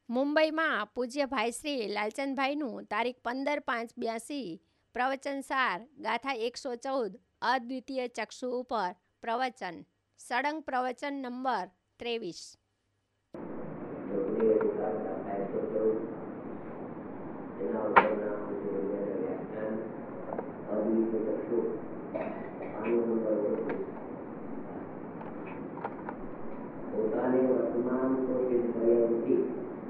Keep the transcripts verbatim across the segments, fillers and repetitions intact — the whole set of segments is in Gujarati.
મુંબઈમાં પૂજ્ય ભાઈ શ્રી લાલચંદભાઈનું તારીખ પંદર પાંચ બ્યાસી પ્રવચનસાર ગાથા એકસો ચૌદ અદ્વિતીય ચક્ષુ ઉપર પ્રવચન સળંગ પ્રવચન નંબર ત્રેવીસ. પોતાને વર્તમાન તો સિદ્ધ કર્યા નથી,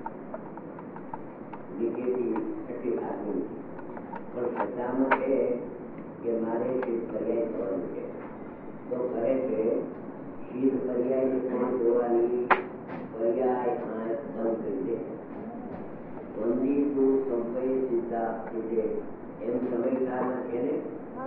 નિકેતી શક્તિ લાગી પણ શ્રદ્ધામાં છે કે મારે સિદ્ધ પર્યાય થવાનું છે. તો કહે છે સિદ્ધ પર્યાય પણ જોવાની પર્યાય આંખ બંધ કરી દે. વંદી તું સંપય સિદ્ધા સિદ્ધે એમ સમયગાળામાં છે ને,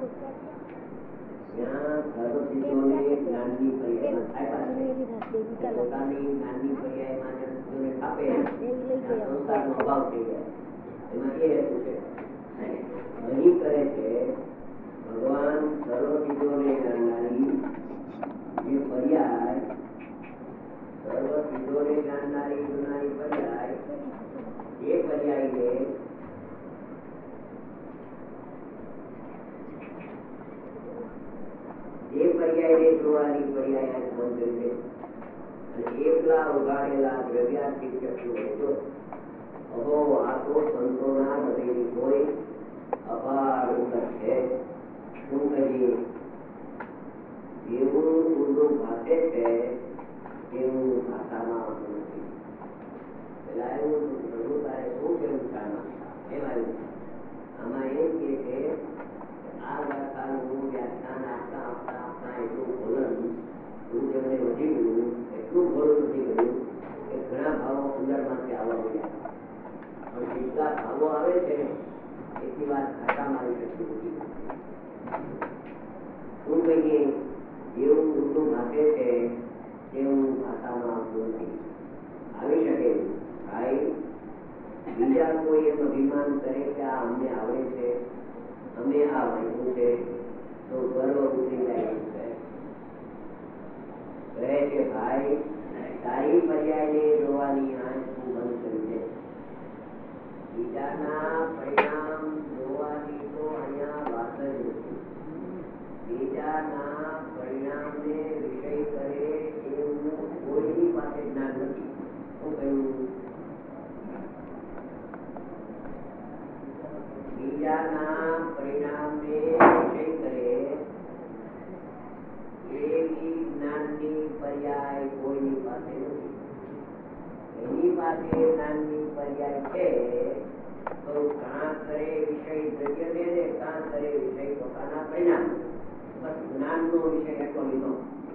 ત્યાં સર્વસિદ્ધોને જ્ઞાનની પર્યાય થાય, પોતાની જ્ઞાનની પર્યાયમાં જનને આપે સંસારનો અભાવ થઈ જાય. એમાં એ હેતુ છે. અહીં કહે છે ભગવાન સર્વસિદ્ધોને જાણનારી જે પર્યાય, સર્વસિદ્ધોને જાણનારી જોનારી પર્યાય, એ પર્યાયને એ પર્યાયને જોવાની પર્યાય બંધ કરી દે અને એકલા ઉગાડેલા દ્રવ્યાર્થિક ચક્ષુ હતો. અહો આ તો સંતોના હૃદયની કોઈ અપાર ઉંદર છે. શું કહીએ, જેવું ઊંડું ભાષે છે તેવું ભાષામાં આવતું નથી. પેલા એવું પ્રભુ તારે શું કેવું શામાં એમ આવ્યું. આમાં એમ કે છે આ ગાથાનું વ્યાખ્યાન આપતા આપતા આપતા એટલું બોલન એવું તેમને વધી ગયું, એટલું બોલન વધી ગયું કે ઘણા ભાવો અંદરમાંથી આવવા મળ્યા. પણ જેટલા ભાવો આવે છે એટલી વાત ભાષામાં આવી શકતી નથી. શું કહીએ, જેવું ઊંડું ભાષે છે તેવું ભાષામાં આવતું નથી. આવી શકે ભાઈ બીજા કોઈ એમ અભિમાન કરે કે આ અમને આવડે છે, અમે આ વાંચ્યું છે, તો ગર્વ ઉતરી જાય છે. કહે છે ભાઈ તારી પર્યાયને જોવાની આંખ તું બંધ કરી દે. બીજાના પરિણામ જોવાની તો અહીંયા વાત જ નથી. બીજાના પરિણામને વિષય કરે એવું કોઈની પાસે જ્ઞાન નથી. શું કહ્યું? બીજાના પરિણામને વિષય કરે એવી જ્ઞાનની પર્યાય કોઈની પાસે નથી. એની પાસે જ્ઞાનની પર્યાય છે તો કાં કરે વિષય દ્રવ્યને ને કાં કરે વિષય પોતાના પરિણામ. બસ જ્ઞાનનો વિષય એટલો લીધો.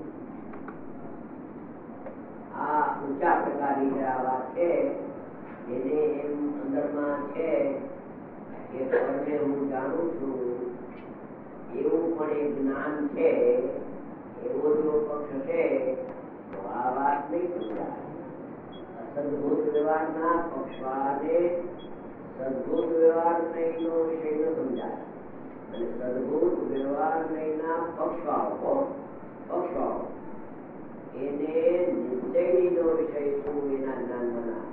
આ ઊંચા પ્રકારની જરા વાત છે. જેને એમ અંદરમાં છે કે પરને હું જાણું છું એવું પણ એક જ્ઞાન છે, એવો જો પક્ષ છે તો આ વાત નહીં સમજાય. સદભૂત વ્યવહારના પક્ષવાળાને સદભૂત વ્યવહાર નહીંનો વિષય ન સમજાય અને સદભૂત વ્યવહાર નહીંના પક્ષવાળો પક્ષવાળો એને નિશ્ચયનો વિષય શું એના જ્ઞાનમાં ના.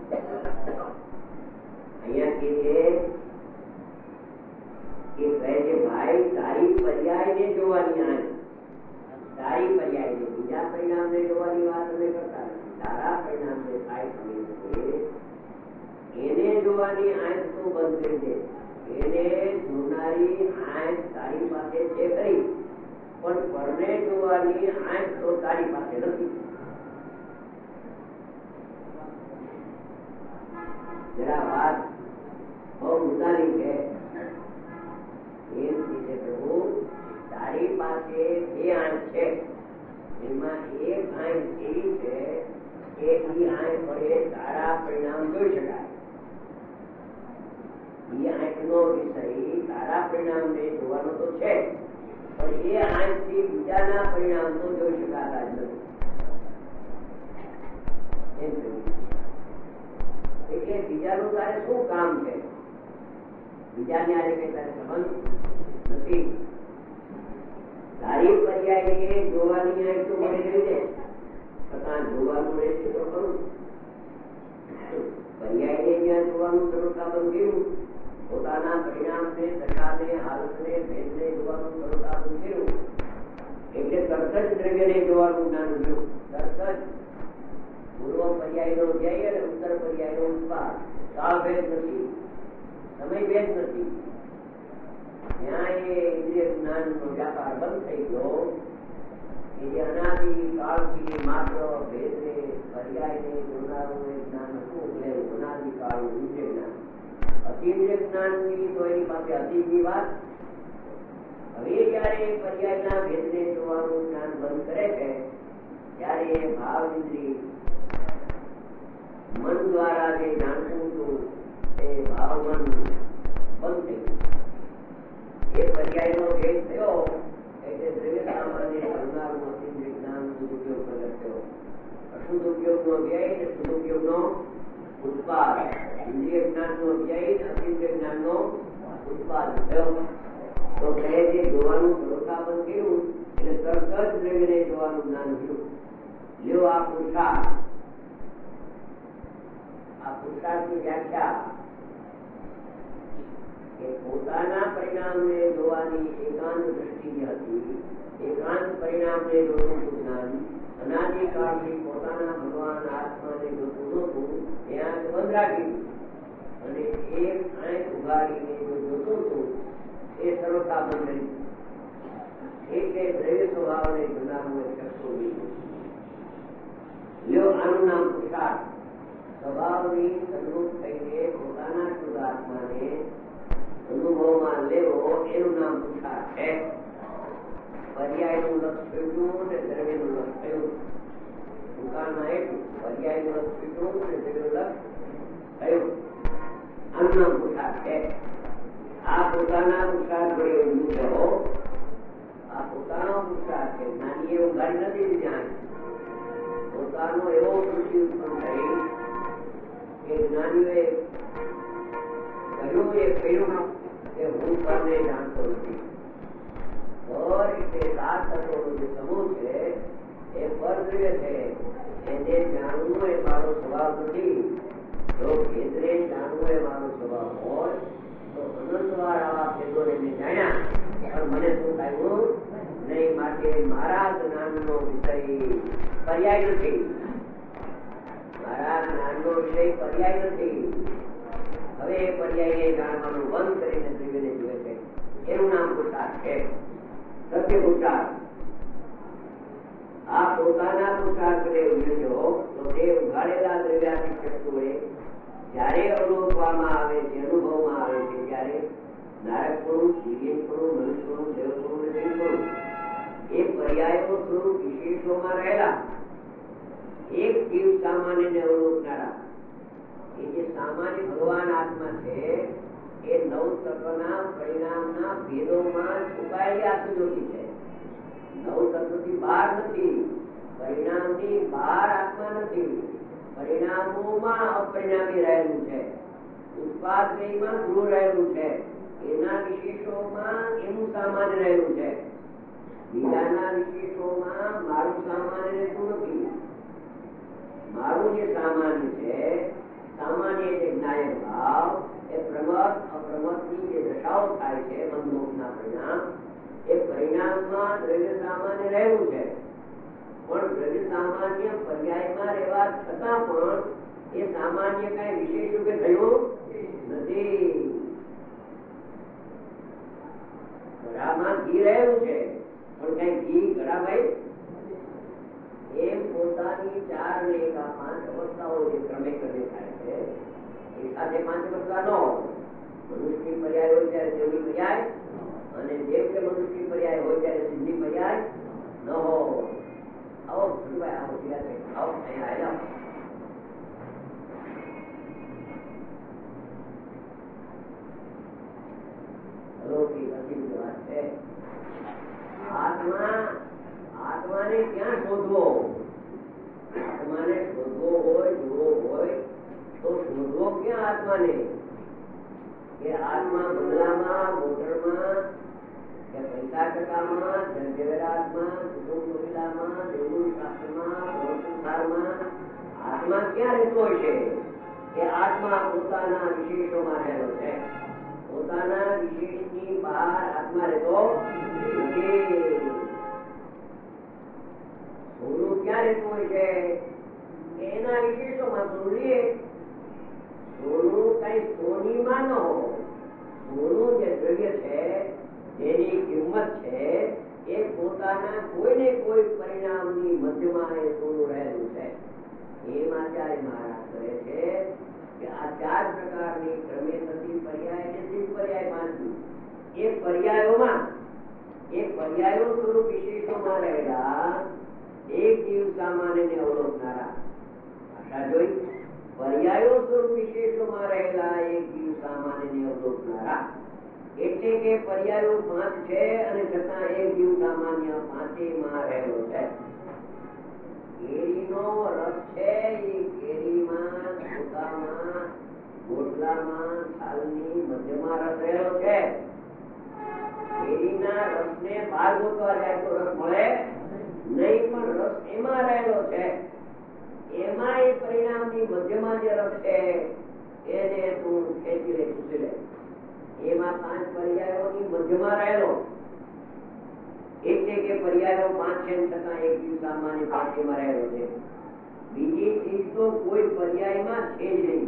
અહીંયા કે છે કે કહે છે ભાઈ તારી પર્યાયને જોવાની આંખ, તારી પર્યાયને, બીજા પરિણામને જોવાની વાત અમે કરતા નથી. તારા પરિણામને થાય સમય એને જોવાની આંખ તું બંધ કરી દે. એને જોનારી આંખ તારી પાસે છે ખરી, પણ પરને જોવાની આંખ તો તારી પાસે નથી. જરા વાત બહુ મુદ્દાની છે. એમ છે પ્રભુ તારી પાસે બે આંખ છે, એમાં એક આંખ એવી છે કે એ આંખ વડે તારા પરિણામ જોઈ શકાય. એ આંખનો વિષય તારા પરિણામને જોવાનો તો છે, પણ એ આંખથી બીજાના પરિણામ તો જોઈ શકાતા જ નથી. એમ એટલે બીજાનું તારે શું કામ છે? બીજાને આરે કઈ તારે સંબંધ નથી. તારી પર્યાય જોવાની આંખ તો મળે રહી છે, છતાં જોવાનું રહેશે તો ખરું. પર્યાયને જ્યાં જોવાનું સરળતાબંધ કર્યું, પોતાના પરિણામને, દશાને, હાલતને, ભેદને જોવાનું સરળતાબંધ કર્યું, એટલે તરત જ દ્રવ્યને જોવાનું જ્ઞાન ઉભર્યું. તરત જ પૂર્વ પર્યાયનો ધ્યેય અને ઉત્તર પર્યાયનો ઉત્પાદ, કાળભેદ નથી, સમયભેદ નથી. ત્યાં એ ઇન્દ્રિય જ્ઞાનનો વ્યાપાર બંધ થઈ ગયો. એ જે અનાદિ કાળથી માત્ર ભેદને, પર્યાયને જોનારું એ જ્ઞાન હતું, અનાદિ કાળનું ઇન્દ્રિય જ્ઞાન. અતિન્દ્રિય જ્ઞાનની તો એની પાસે અતિની વાત. હવે જયારે પર્યાયના ભેદને જોવાનું જ્ઞાન બંધ કરે છે, ત્યારે એ ભાવ ઇન્દ્રિય મન દ્વારા જે જાણતું હતું એ ભાવ મન બંધ થઈ ગયું. એ પર્યાયનો ભેદ થયો એટલે દ્રવ્ય સામાન્ય જોનારું અતિન્દ્રિય જ્ઞાન સદુપયોગ પ્રગટ થયો. અશુદ્ધ ઉપયોગનો વ્યય અને શુદ્ધ ઉપયોગનો ઉત્પાદ, ઇન્દ્રિય જ્ઞાનનો વ્યય અતિન્દ્રિય જ્ઞાનનો ઉત્પાદ થયો. તો કહે છે જોવાનું સરળતાબંધ કર્યું એટલે તરત જ દ્રવ્યને જોવાનું જ્ઞાન થયું. લ્યો આ પુરુષાર્થ. આ પુરુષાર્થની વ્યાખ્યા કે પોતાના પરિણામને જોવાની એકાંત દ્રષ્ટિ જે હતી, એકાંત પરિણામને જોતું જ્ઞાન અનાદિકાળથી પોતાના ભગવાન આત્માને જોતું નહોતું, ત્યાં બંધ રાખી અને એક આંખ ઉગાડીને જો જોતું હતું એ સરળતા બંધ કરી. એટલે દ્રવ્ય સ્વભાવને જોનારું એક ચક્ષુ લીધું. લ્યો આનું નામ પુરુષાર્થ. સ્વભાવની સન્મુખ થઈને પોતાના શુદ્ધ આત્માને અનુભવમાં લેવો એનું નામ પુરુષાર્થ છે. પર્યાયનું લક્ષ છૂટ્યું ને દ્રવ્યનું લક્ષ થયું. દુકાનમાં એટલું પર્યાયનું લક્ષ છૂટ્યું ને દ્રવ્યનું લક્ષ થયું. આનું નામ પુરુષાર્થ છે. આ પોતાના પુરુષાર્થ વડે ઊંધું થયો. આ પોતાનો પુરુષાર્થ છે. જ્ઞાનીએ ઉઘાડી નથી ધ્યાન. પોતાનો એવો વૃત્તિ ઉત્પન્ન થઈ કે જ્ઞાનીઓએ કહ્યું એ કહ્યું કે હું પરને જાણતો નથી. પર એટલે સાત તત્વોનો જે સમૂહ છે એ પરદ્રવ્ય છે. એને જાણવું એ મારો સ્વભાવ નથી. જો ભેદને જાણવું એ મારો સ્વભાવ હોય તો અનંત વાર આવા ભેદોને મેં જાણ્યા, પણ મને શું થયું નહીં. માટે મારા જ્ઞાનનો વિષય પર્યાય નથી. મારા જ્ઞાનનો વિષય પર્યાય નથી. હવે એ પર્યાયને જાણવાનું બંધ કરીને દ્રવ્યને જુએ છે. એનું નામ પુરુષાર્થ છે, સત્ય પુરુષાર્થ. આ પોતાના પુરુષાર્થને ઉમેર્યો તો તે ઉઘાડેલા દ્રવ્યાત્મિક ચક્ષુ વડે જયારે અનુભવવામાં આવે છે, અનુભવમાં આવે છે ત્યારે નારકપણું, દિવ્યપણું, મનુષ્યપણું, દેવપણું અને દેવપણું એ પર્યાયો સ્વરૂપ વિશેષોમાં રહેલા એક જીવ સામાન્યને અવલોકનારા એ જે સામાન્ય ભગવાન આત્મા છે એ નવ તત્વના પરિણામના ભેદોમાં છુપાયેલી આત્મજ્યોતિ છે. નવ તત્વથી બહાર નથી, પરિણામની બહાર આત્મા નથી. પરિણામોમાં અપરિણામી રહેલું છે, ઉત્પાદમાં ગૃહ રહેલું છે, એના વિશેષોમાં એનું સામાન્ય રહેલું છે. બીજાના વિશેષોમાં મારું સામાન્ય રહેતું નથી. મારું જે સામાન્ય છે, સામાન્ય એટલે જ્ઞાયક ભાવ, એ પ્રમત અપ્રમતની જે દશાઓ થાય છે બંધમોક્ષના પરિણામ, એ પરિણામમાં દ્રવ્ય સામાન્ય રહેવું છે. પણ દ્રવ્ય સામાન્ય પર્યાયમાં રહેવા છતાં પણ એ સામાન્ય કઈ વિશેષ રૂપે થયું નથી. ઘડામાં ઘી રહેલું છે પણ કઈ ઘી ઘડાભાઈ એમ પોતાની ચાર ને એક આ પાંચ અવસ્થાઓ જે ક્રમે ક્રમે થાય છે એ સાથે પાંચ અવસ્થા ન હોય. મનુષ્ય પર્યાય હોય ત્યારે દેવની પર્યાય, અને દેવ કે મનુષ્ય પર્યાય હોય ત્યારે સિદ્ધિ પર્યાય ન હોય. આવો ભગવાન આવો જીરા છે, આવો અહીંયા આવ્યા. અલૌકિક અતિમ વાત છે. આત્મા આત્માને ક્યાં શોધવો? આત્માને શોધવો હોય, જોવો હોય તો શોધવો ક્યાં આત્માને? કે આત્મા બંગલામાં, મોટરમાં, કે પૈસા ટકામાં, જવેરાતમાં, કુટુંબમાં, દેવું શાસ્ત્રમાં, સંસારમાં આત્મા ક્યાં રહેતો હોય છે? એ આત્મા પોતાના વિશેષોમાં રહેલો છે. પોતાના વિશેષની બહાર આત્મા રહેતો નથી. સોનું ક્યાં રહેતું હોય છે? એના વિશેષોમાં સોનું લે. સોનું કઈ સોનીમાં ન હોય. સોનું જે દ્રવ્ય છે જેની કિંમત છે એ પોતાના કોઈ ને કોઈ પરિણામની મધ્યમાં એ સોનું રહેલું છે. એમાં ત્યારે મહારાજ કરે છે કે આ ચાર પ્રકારની ક્રમે થતી પર્યાય ને સિદ્ધ પર્યાય માનવી એ પર્યાયોમાં એ પર્યાયો સ્વરૂપ વિશેષોમાં રહેલા એક જીવ સામાન્યને અવલોકનારા. ભાષા જોઈ, પર્યાયો સ્વરૂપ વિશેષોમાં રહેલા એક જીવ સામાન્યને અવલોકનારા. એટલે કે પર્યાયો પાંચ છે અને છતાં એક જીવ સામાન્ય પાંચેયમાં રહેલો છે. કેરીનો રસ છે એ કેરીમાં, છોકામાં, ગોટલામાં, છાલની મધ્યમાં રસ રહેલો છે. કેરીના રસને બહાર ગોતવા જાય તો રસ મળે નહીં, પણ રસ એમાં રહેલો છે. એમાં એ પરિણામની મધ્યમાં જે રસ છે એને તું ખેંચી લે, ચૂસી લે. એમાં પાંચ પર્યાયોની મધ્યમાં રહેલો. એટલે કે પર્યાયો પાંચ છે છતાં એક જીવ સામાન્ય પાંચેયમાં રહેલો છે. બીજી ચીજ તો કોઈ પર્યાયમાં છે જ નહીં.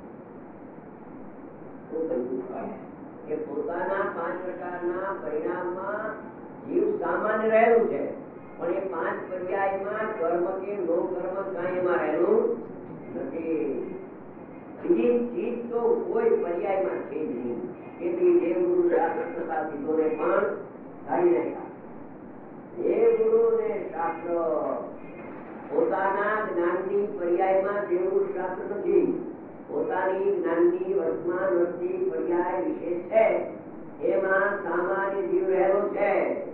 કે પોતાના પાંચ પ્રકારના પરિણામમાં જીવ સામાન્ય રહેલું છે, પણ એ પાંચ પર્યાયમાં કર્મ કે નો કર્મ કાંઈ એમાં રહેલું નથી. બીજી ચીજ તો કોઈ પર્યાયમાં છે જ નહીં. તેથી દેવગુરુ શાસ્ત્ર તથા સિદ્ધોને પણ કાઢી નાખ્યા. દેવગુરુ ને શાસ્ત્ર પોતાના જ્ઞાનની પર્યાયમાં દેવગુરુ શાસ્ત્ર નથી. પોતાની જ્ઞાનની વર્તમાન વૃત્તિ પર્યાય વિશેષ છે, એમાં સામાન્ય જીવ રહેલો છે.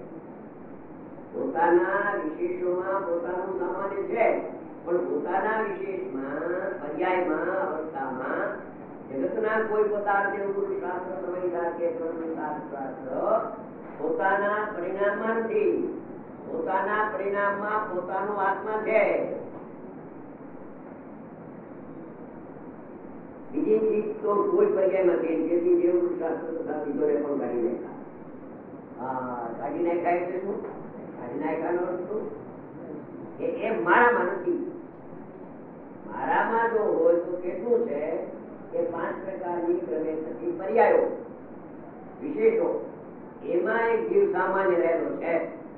પોતાના વિશેષોમાં પોતાનું સામાન્ય છે, પણ પોતાના વિશેષમાં પર્યાયમાં અવસ્થામાં જગતના કોઈ પદાર્થ દેવગુરુ શાસ્ત્ર સમયસાર કે શાસ્ત્ર પોતાના પરિણામમાં નથી. પોતાના પરિણામમાં પોતાનો આત્મા છે. બીજી ચીજ તો કોઈ પર્યાયમાં છે. તેથી દેવગુરુ શાસ્ત્ર તથા સિદ્ધોને પણ કાઢી નાખ્યા. કાઢી નાખ્યા એટલે શું? કાઢી નાખ્યાનો અર્થ શું? એ મારામાં નથી. મારામાં જો હોય તો કેટલું છે કે પાંચ પ્રકારની ક્રમે થતી પર્યાયો વિશેષો એમાં એક જીવ સામાન્ય રહેલો છે.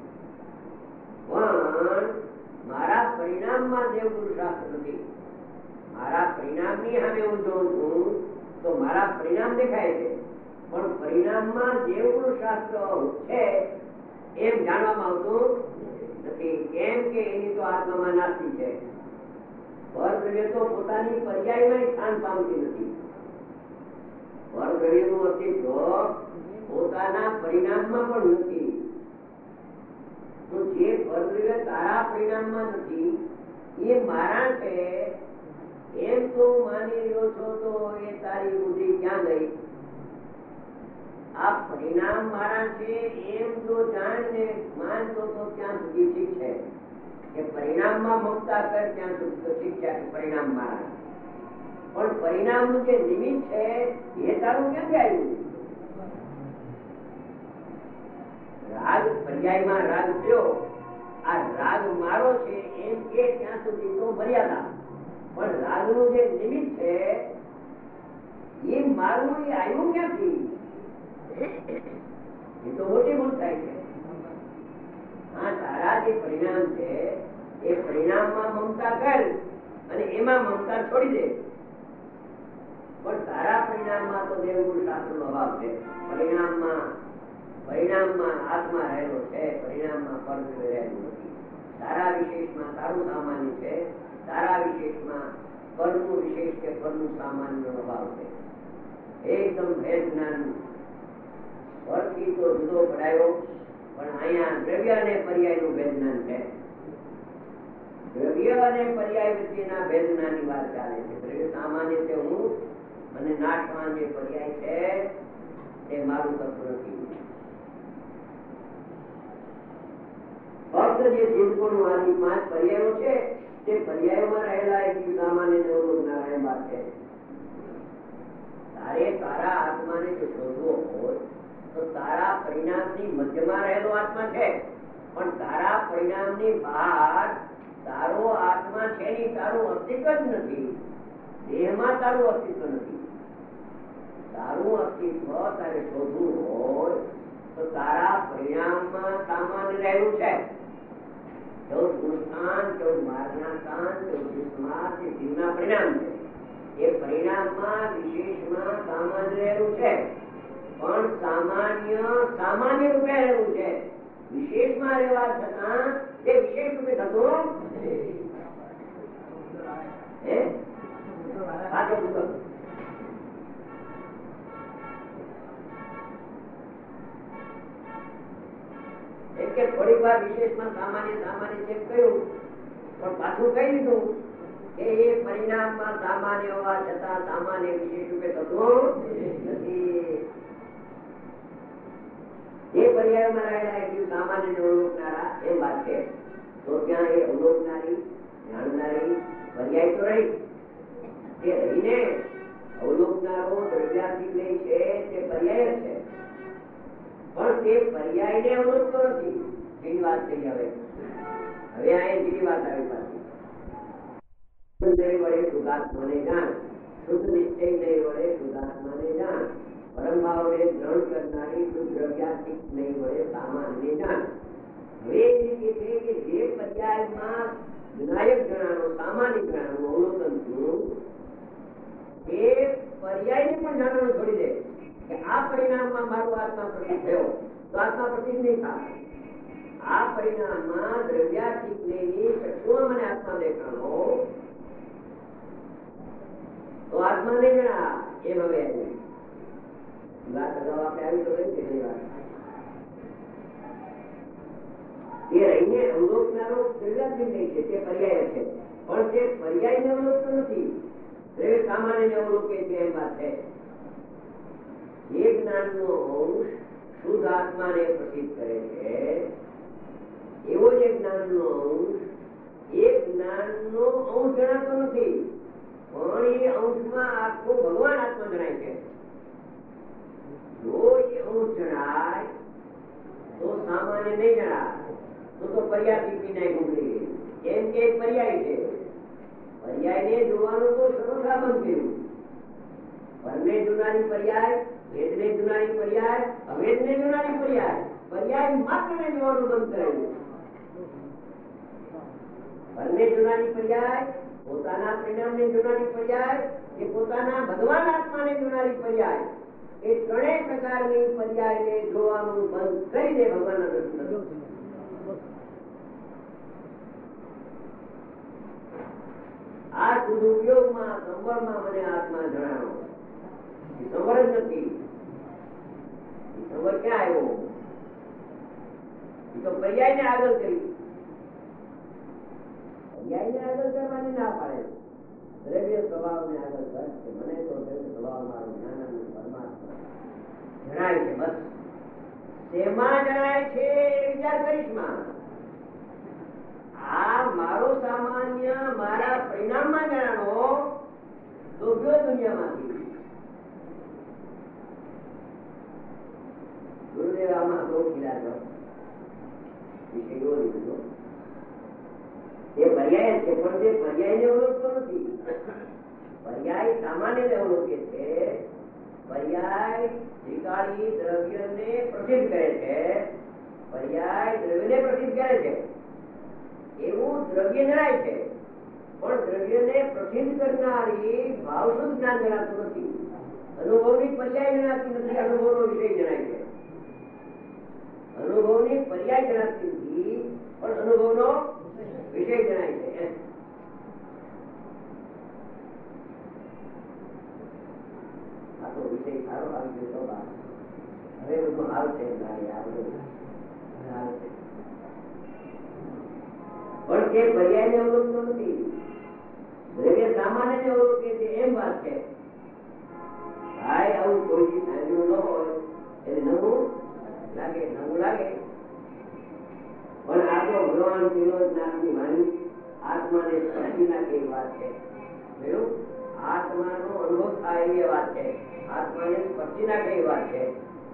પણ મારા પરિણામમાં દેવગુરુ શાસ્ત્ર નથી. મારા પરિણામની સામે હું જોઉં છું તો મારા પરિણામ દેખાય છે, પણ પરિણામમાં દેવગુરુ શાસ્ત્ર છે એમ જાણવામાં આવતું નથી. કેમ કે એની તો આત્મામાં નાસ્તિ છે. પરદ્રવ્ય તો પોતાની પર્યાયમાં સ્થાન પામતી નથી. પરદ્રવ્યનું અસ્તિત્વ પોતાના પરિણામમાં પણ નથી. તો જે પરદ્રવ્ય તારા પરિણામમાં નથી એ મારા છે એમ તો માની રહ્યો છો, તો એ તારી બુદ્ધિ ક્યાં ગઈ? આ પરિણામ મારા છે એમ તો જાણને માનતો તો ત્યાં સુધી ઠીક છે કે પરિણામમાં મમતા કર ત્યાં સુધી તો ઠીક છે કે પરિણામ મારા. પણ પરિણામનું જે નિમિત્ત છે એ તારું ક્યાંથી આવ્યું? રાગ પર્યાયમાં રાગ થયો, આ રાગ મારો છે એમ કે ત્યાં સુધી તો મર્યાદા. પણ રાગનું જે નિમિત્ત છે એ મારું એ આવ્યું ક્યાંથી? એ તો મોટી ભૂલ થાય છે. હા, તારા જે પરિણામ છે એ પરિણામમાં મમતા કર અને એમાં મમતા છોડી દે. પણ તારા પરિણામમાં તો દેવગુરુ શાસ્ત્રનો અભાવ છે. પરિણામમાં પરિણામમાં આત્મા રહેલો છે, પરિણામમાં પરદ્રવ્ય રહેલું નથી. તારા વિશેષમાં તારું સામાન્ય છે, તારા વિશેષમાં પરનું વિશેષ કે પરનું સામાન્ય અભાવ છે. એકદમ ભેદ જ્ઞાન પરથી તો જુદો પડાયો, પણ અહીંયા દ્રવ્ય અને પર્યાયનું ભેદ જ્ઞાન છે. દ્રવ્ય અને પર્યાય વચ્ચેના ભેદ જ્ઞાનની વાત ચાલે છે. દ્રવ્ય સામાન્ય છે હું, અને નાશવાન જે પર્યાય છે તે મારું તત્વ નથી. ફક્ત જે સિદ્ધપણું આદિ પાંચ પર્યાયો છે તે પર્યાયોમાં રહેલા એક સામાન્ય અવલોકનારાયણ વાત છે. એ તારા આત્માને જો શોધવો હોય તો તારા પરિણામની મધ્યમાં રહેલો આત્મા છે, પણ તારા પરિણામની બહાર તારો આત્મા છે નહીં, તારું અસ્તિત્વ જ નથી. દેહમાં તારું અસ્તિત્વ નથી. તારું અસ્તિત્વ તારે શોધવું હોય તો તારા પરિણામમાં સામાન્ય રહેલું છે. ચૌદ ગુણસ્થાન, ચૌદ માર્ગના સ્થાન, ચૌદ વિશ્વમાં તે જીવના પરિણામ છે. એ પરિણામમાં વિશેષમાં સામાન્ય રહેલું છે, પણ સામાન્ય સામાન્ય રૂપે રહેલું છે. વિશેષમાં રહેવા છતાં તે વિશેષ રૂપે થતું હે સાચો પૂછો. એટલે થોડીક વાર વિશેષમાં સામાન્ય સામાન્ય છે કહ્યું, પણ પાછું કહી દીધું કે એ પરિણામમાં સામાન્ય હોવા છતાં સામાન્ય વિશેષ રૂપે થતું નથી. એ પર્યાયમાં રહેલા એટલું સામાન્ય ઓળખનારા એમ વાત છે, તો ત્યાં એ અવલોકનારી જાણનારી પર્યાય તો રહી. તે રહીને અવલોકનારો દ્રવ્યાતીત છે તે પર્યાય છે, પણ તે પર્યાયને અવલોકતો નથી. જેની વાત થઈ હવે હવે આ જેની વાત આવી પાછી વડે શુદ્ધાત્માને જાણ, શુદ્ધ નિશ્ચય નહીં વડે શુદ્ધાત્માને જાણ, પરમ ભાવને ગ્રહણ કરનારી શુદ્ધ દ્રવ્યાતીત નહીં વડે સામાન્ય જાણ. હવે એ રીતે છે કે જે પર્યાયમાં વિનાયક જણાનું સામાન્ય જણાનું અવલોકન થયું, એ પર્યાયને પણ જાણવાનું છોડી દે કે આ પરિણામમાં મારો આત્મા પ્રસિદ્ધ થયો તો આત્મા પ્રસિદ્ધ નહીં થાય. આ પરિણામમાં દ્રવ્યાતીત નહીં ચક્ષુમાં મને આત્મા દેખાણો તો આત્મા નહીં જણા. એમ હવે આવી વાત અગાઉ આપણે આવી તો કઈ કેટલી વાત એ રહીને અવલોકનારો દ્રવ્યાતીત નહીં છે તે પર્યાય છે, પણ તે પર્યાયને અવલોકતો નથી. દ્રવ્ય સામાન્ય અવલોકે છે એમ વાત છે. એ જ્ઞાનનો અંશ શુદ્ધ આત્માને પ્રસિદ્ધ કરે છે, એવો જ જ્ઞાનનો અંશ એ જ્ઞાનનો અંશ જણાતો નથી, પણ એ અંશમાં આખો ભગવાન આત્મા જણાય છે. જો એ અંશ જણાય તો સામાન્ય નહીં જણાય, તો તો પર્યાય વિનાય ગુમરી ગઈ. કેમ કે પર્યાય છે, પર્યાયને જોવાનું તો સર્વથા બંધ કર્યું. પરને જોનારી પર્યાય, વેદને જોનારી પર્યાય, અવેદને જોનારી પર્યાય, પર્યાય માત્ર ને જોવાનું બંધ કરાયું. પરને જોનારી પર્યાય, પોતાના પરિણામને જોનારી પર્યાય, કે પોતાના ભગવાન આત્માને જોનારી પર્યાય, એ ત્રણેય પ્રકારની પર્યાયને જોવાનું બંધ કરી દે ભગવાનના દર્શન. આ સદુપયોગમાં સંવરમાં મને આત્મા જણાવો, સંવર જ નથી. સંવર ક્યાં આવ્યો? તો પર્યાય ને આગળ કરી, પર્યાય ને આગળ કરવાની ના પાડે. દ્રવ્ય સ્વભાવ ને આગળ કર, મને તો દ્રવ્ય સ્વભાવ મારું જ્ઞાન પરમાત્મા જણાય છે. બસ તેમાં જણાય છે વિચાર કરીશમાં. આ મારો સામાન્ય મારા પરિણામમાં જણાનો તો ગયો દુનિયામાંથી. ગુરુદેવ આમાં બહુ ખીલા વિષયો લીધો. એ પર્યાય છે, પણ તે પર્યાયને ઓળખતો નથી. પર્યાય સામાન્યને ઓળખે છે. પર્યાય ત્રિકાળી દ્રવ્યને પ્રસિદ્ધ કરે છે, પર્યાય દ્રવ્યને પ્રસિદ્ધ કરે છે. એવું દ્રવ્ય જણાય છે, પણ દ્રવ્યને પ્રસિદ્ધ કરનારી ભાવશુદ્ધ જ્ઞાન જણાતું નથી. અનુભવની પર્યાય જણાતી નથી, અનુભવનો વિષય જણાય છે. અનુભવની પર્યાય જણાતી નથી, પણ અનુભવનો વિષય જણાય છે. આ તો વિષય સારો આવી ગયો. હવે બધું આવશે, આવશે પણ તે પર્યાયને અવલોકતો નથી. દ્રવ્ય સામાન્ય અવલોકે છે એમ વાત છે. ભાઈ આવું કોઈ સાંભળ્યું ન હોય એટલે નવું લાગે, નવું લાગે. પણ આ તો ભગવાન વિનોદનાથની વાણી આત્માને સ્પર્શી નાખે વાત છે. આત્માનો અનુભવ થાય એવી વાત છે, આત્માને સ્પર્શી નાખે એવી વાત છે.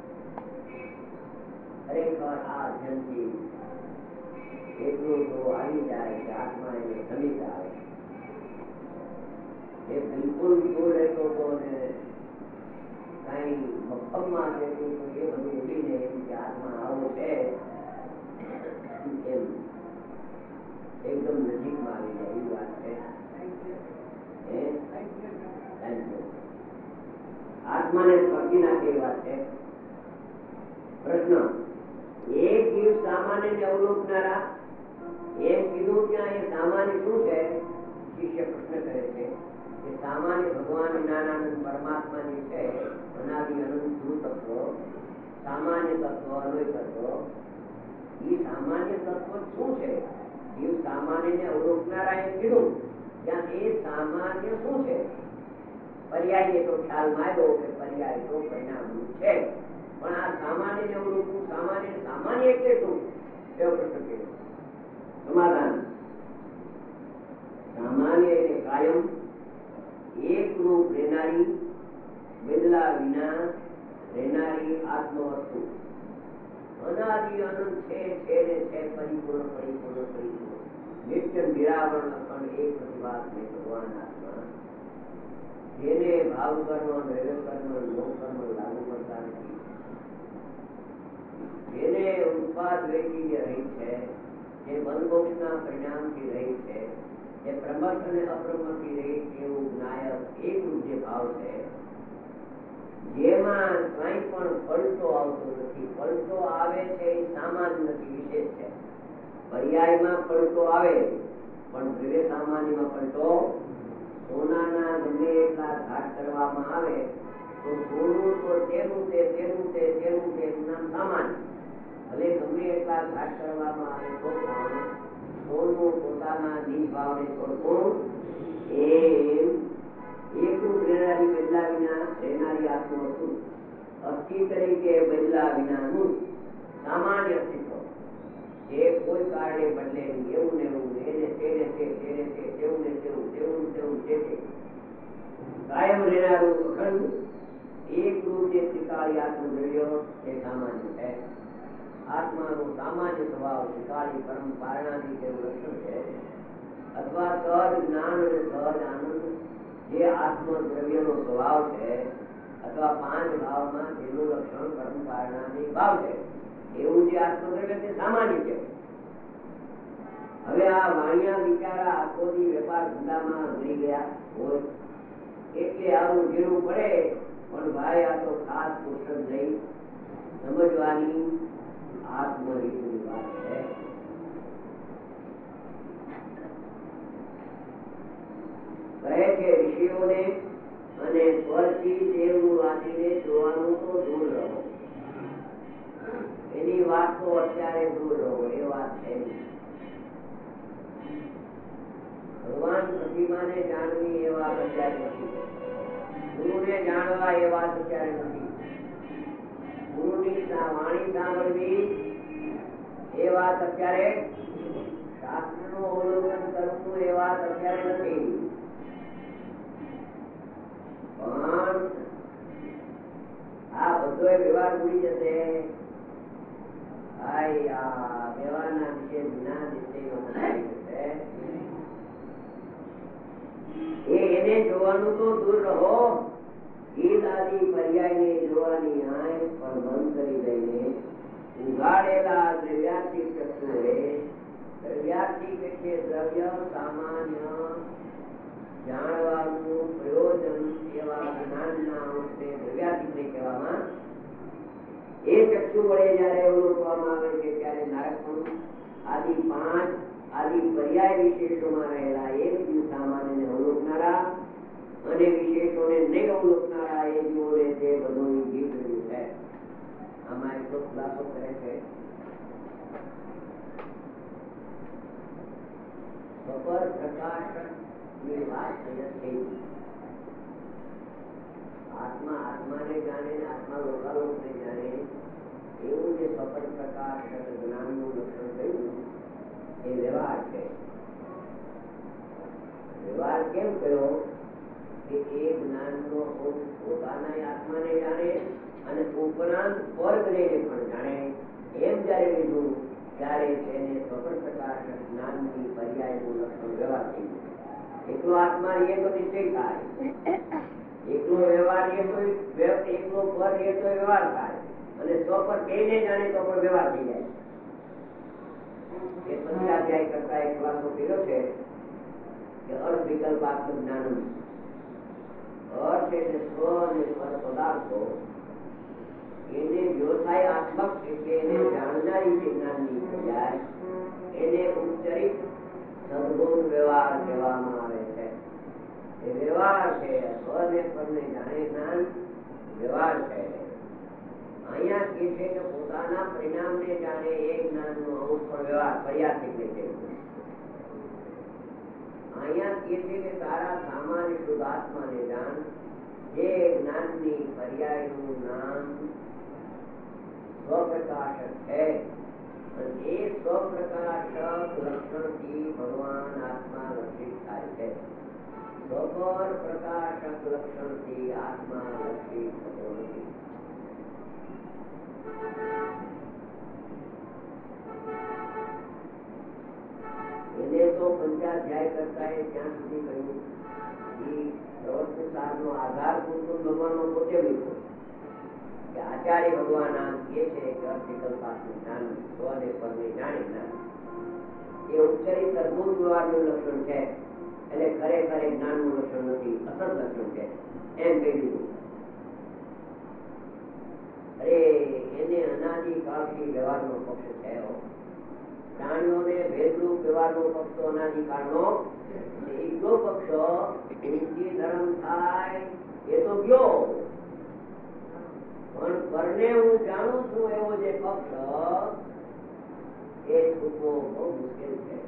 ખરેખર આ અધ્યયનથી એટલું તો આવી જાય કે આત્મા એને સમીપ આવે. એ બિલકુલ દૂર રહેતો હતો ને કઈ મફતમાં રહેતું તો એ બધું ઉડીને એમ કે આત્મા આવો છે એમ એકદમ નજીકમાં આવી જાય એવી વાત છે. આત્માને સ્પર્શી નાખે એ વાત છે. પ્રશ્ન, એક જીવ સામાન્ય ને અવલોકનારા એમ કીધું ત્યાં એ સામાન્ય શું છે? શિષ્ય પ્રશ્ન કરે છે કે સામાન્ય ભગવાન જ્ઞાનાનંદ પરમાત્મા જે છે અનાદિ અનંત ધ્રુવ તત્વ, સામાન્ય તત્વ, અનય તત્વ, એ સામાન્ય તત્વ શું છે? જીવ સામાન્ય ને અવલોકનારા એમ કીધું ત્યાં એ સામાન્ય શું છે? પર્યાય તો ખ્યાલમાં આવ્યો કે પર્યાય તો પરિણામ છે, પણ આ સામાન્ય ને અવલોકવું, સામાન્ય સામાન્ય એટલે શું? એવો પ્રશ્ન કર્યો. સમાધાન, સામાન્ય એટલે કાયમ એક રૂપ રહેનારી, બદલા વિના રહેનારી આત્મવસ્તુ, અનાદિ અનંત છે, છે ને છે, પરિપૂર્ણ પરિપૂર્ણ પરિપૂર્ણ, નિત્ય નિરાવરણ અખંડ એક પ્રતિભાત ને ભગવાન આત્મા, જેને ભાવ કર્મ, દ્રવ્ય કર્મ, લોક કર્મ લાગુ પડતા નથી, જેને ઉત્પાદ વેચી રહી છે, જે બંધમોક્ષના પરિણામથી રહી છે, જે પ્રમથ અને અપ્રમથથી રહી એવું નાયક એકરૂપ જે ભાવ છે, જેમાં કઈ પણ પલટો આવતો નથી. પલટો આવે છે એ સામાન્ય નથી, વિશેષ છે. પર્યાયમાં પલટો આવે પણ દ્રવ્ય સામાન્યમાં પલટો, સોનાના ગમે એટલા ઘાટ કરવામાં આવે તો સોનું તો તેનું તે તેનું તે તેનું તે નામ સામાન્ય, ભલે ગમે એટલા ઘાટ કરવામાં આવે તો પણ સોનું પોતાના નિજ ભાવને છોડતું એમ એકરૂપ રહેનારી, બદલા વિના રહેનારી આત્મવસ્તુ, અસ્થિ તરીકે બદલા વિનાનું સામાન્ય અસ્તિત્વ, જે કોઈ કારણે બદલે નહીં, એવું ને એવું, એને તેને તે, તેને તે, તેવું ને તેવું, તેવું તેવું તે તે કાયમ રહેનારું અખંડ એકરૂપ જે ત્રિકાળી આત્મદ્રવ્ય એ સામાન્ય છે. આત્માનો સામાન્ય સ્વભાવ ત્રિકાળી પરમ પારણાથી તેનું લક્ષણ છે, અથવા સહજ જ્ઞાન અને સહજ આનંદ જે આત્મદ્રવ્યનો સ્વભાવ છે, અથવા પાંચ ભાવમાં જેનું લક્ષણ પરમ પારણાથી ભાવ છે, એવું જે આત્મદ્રવ્ય તે સામાન્ય છે. હવે આ વાણિયા બિચારા આખો દી વેપાર ધંધામાં રહી ગયા હોય એટલે આવું ઝીણું પડે, પણ ભાઈ આ તો ખાસ પુસ્તક લઈ સમજવાની આત્મરીતની વાત છે. કહે છે ઋષિઓને અને સ્વરથી દેવનું વાંચીને જોવાનું તો દૂર રહો, એની વાત તો અત્યારે દૂર રહો, એ વાત છે. ભગવાન પ્રતિમાને જાણવી એ વાત અત્યારે નથી, ગુરુને જાણવા એ વાત અત્યારે નથી, ગુરુની વાણી સાંભળવી એ વાત અત્યારે, શાસ્ત્રનું અવલોકન કરવું એ વાત અત્યારે નથી. પણ આ બધો વ્યવહાર ભૂલી જશે. આ વ્યવહારના વિશે વિના નિશ્ચય એ એને જોવાનું તો દૂર રહો, ગીત આદિ પર્યાયને જોવાની આંખ પણ બંધ કરી દઈને ઉઘાડેલા દ્રવ્યાર્થી ચક્ષુએ, દ્રવ્યાર્થી એટલે દ્રવ્ય સામાન્ય જાણવાનું પ્રયોજન એવા જ્ઞાનના અંશને દ્રવ્યાર્થી કહેવામાં, એ ચક્ષુ વડે જયારે અવલોકવામાં આવે છે ત્યારે નારકપણું આદિ પાંચ આદિ પર્યાય વિશેષોમાં રહેલા એક જીવ સામાન્ય અવલોકનારા અને વિશેષોને નહીં અવલોકનારા એ જીવોને તે બધું જીવ રહ્યું છે. આમાં એટલો ખુલાસો કરે છે. સ્વપર પ્રકાશ ની વાત થઈ, આત્મા આત્માને જાણે ને આત્મા લોકાલોકને જાણે એવું જે સ્વપર પ્રકાશ જ્ઞાનનું લક્ષણ થયું એ વ્યવહાર છે. વ્યવહાર કેમ કયો કે એ જ્ઞાનનો પોતાના આત્માને જાણે અને ઉપરાંત વર્ગને પણ જાણે, એમ જયારે લીધું ત્યારે તેને સ્વપન પ્રકાશ જ્ઞાનની પર્યાયનું લક્ષણ વ્યવહાર થઈ ગયું. એકલો આત્મા એ તો નિશ્ચય થાય, એકલો વ્યવહાર એ તો એકલો પર એ તો વ્યવહાર થાય, અને સ્વ પર કઈને જાણે તો પણ વ્યવહાર થઈ જાય. એ પંચાધ્યાય કરતા એક વાતો કર્યો છે કે અર્થ વિકલ્પાત્મક જ્ઞાન. અર્થ એટલે સ્વ અને પર પદાર્થો એને વ્યવસાયાત્મક એટલે એને જાણનારી જે જ્ઞાનની જાય એને ઉપચરિત સદબોધ વ્યવહાર કહેવામાં આવે છે. એ વ્યવહાર છે, સ્વ ને પરને જાણે જ્ઞાન વ્યવહાર છે. અહીંયા કે છે કે પોતાના પરિણામને જાણે એ જ્ઞાનનો અમુક પણ વ્યવહાર પર્યાપ્તિક છે. અહીંયા કે છે કે તારા સામાન્ય શુદ્ધ આત્માને જાણ, જે જ્ઞાનની પર્યાયનું નામ સ્વપ્રકાશક છે. એ સ્વપ્રકાશક લક્ષણથી ભગવાન આત્મા લક્ષિત થાય છે. સ્વપર પ્રકાશક લક્ષણથી આત્મા લક્ષિત થતો નથી. એને તો પંચાધ્યાય કરતા એ ત્યાં સુધી કહ્યું એ પ્રવર્તન સારનો આધાર પૂરતો ભગવાનનો પોતે લીધો કે આચાર્ય ભગવાન આમ કે છે કે અર્થિકલ્પાત્મક જ્ઞાન સ્વને પરને જાણે જ્ઞાન એ ઉપચરિત અદભુત વ્યવહારનું લક્ષણ છે. એટલે ખરેખર જ્ઞાનનું લક્ષણ નથી, અસત લક્ષણ છે એમ કહી દીધું. અરે એને અનાદિકાળથી વ્યવહારનો પક્ષ છે. પ્રાણીઓને ભેદરૂપ વ્યવહારનો પક્ષ તો અનાદિકાળનો એકલો પક્ષ બુદ્ધિ ધર્મ થાય એ તો ગયો, પણ પરને હું જાણું છું એવો જે પક્ષ એ છૂટવો બહુ મુશ્કેલ છે.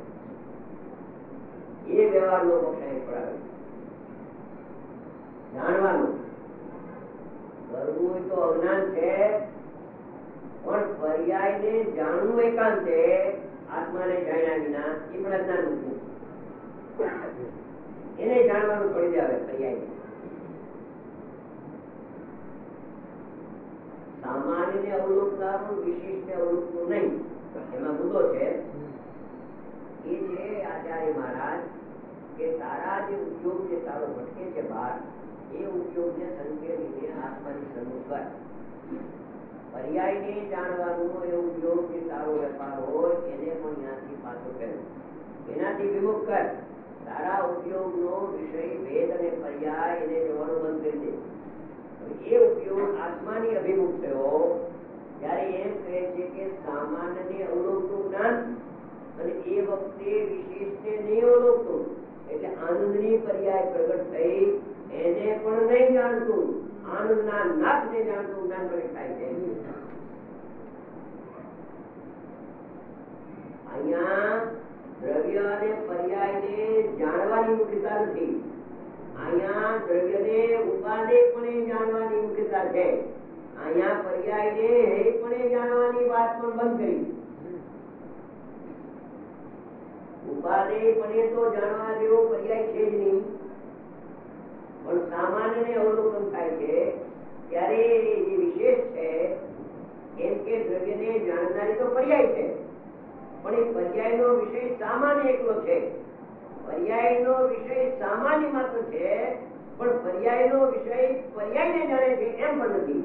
એ વ્યવહારનો પક્ષ અહીં પડાવે જાણવાનું કરવું તો અજ્ઞાન છે, પણ પર્યાયને જાણવું એકાંતે આત્માને જાણ્યા વિના એ પણ અજ્ઞાન નથી. એને જાણવાનું છોડી દે. હવે પર્યાય સામાન્ય અવલોકતાનું વિશિષ્ટ અવલોકતું નહીં, એમાં મુદ્દો છે. એ છે આચાર્ય મહારાજ કે તારા જે ઉપયોગ જે તારો ભટકે છે બહાર, એ ઉપયોગને સંકેલીને આત્માની સન્મુખ કર. પર્યાયને જાણવાનું એ ઉપયોગ જે તારો વેપાર હોય એને પણ ત્યાંથી પાછો ફેરવો, એનાથી વિમુખ કર. તારા ઉપયોગનો વિષય ભેદ અને પર્યાય એને જોવાનું બંધ કરી દે. એ ઉપયોગ આત્માની અભિમુખ થયો ત્યારે એમ કહે છે કે સામાન્યને અવલોકતું જ્ઞાન અને એ વખતે વિશેષને નહીં ઓળખતું, એટલે આનંદની પર્યાય પ્રગટ થઈ એને પણ નહીં જાણતું, આનંદના નાથને જાણતું જ્ઞાન પ્રગટ થાય છે. અહીંયા દ્રવ્ય અને પર્યાયને જાણવાની મુખ્યતા નથી, અહીંયા દ્રવ્યને ઉપાદેયપણે જાણવાની મુખ્યતા છે. અહીંયા પર્યાયને હેયપણે જાણવાની વાત પણ બંધ કરી. ઉપાદેયપણે તો જાણવા જેવો પર્યાય છે જ નહીં, પણ સામાન્યને અવલોકન થાય છે ત્યારે જે વિશેષ છે કેમ કે દ્રવ્યને જાણનારી તો પર્યાય છે, પણ એ પર્યાયનો વિષય સામાન્ય એકલો છે. પર્યાયનો વિષય સામાન્ય માત્ર છે, પણ પર્યાયનો વિષય પર્યાયને જાણે છે એમ પણ નથી.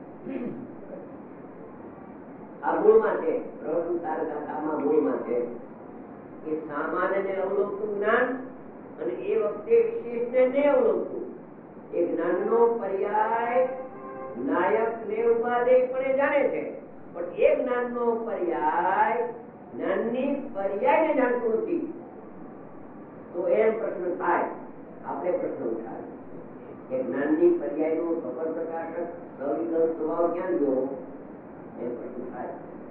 આ મૂળમાં છે, પ્રવર્તન સારગાથામાં મૂળમાં છે કે સામાન્યને અવલોકતું જ્ઞાન અને એ વખતે વિશેષને ને અવલોકતું એ જ્ઞાનનો પર્યાય નાયક ને ઉપાદેયપણે જાણે છે, પણ એ જ્ઞાનનો પર્યાય જ્ઞાનની પર્યાયને જાણતું નથી. તો એમ પ્રશ્ન થાય, આપણે પ્રશ્ન ઉઠાવે કે જ્ઞાનની પર્યાયનો સફળ પ્રકાશક સવિકલ્પ સ્વભાવ ક્યાં ગયો? એમ પ્રશ્ન થાય.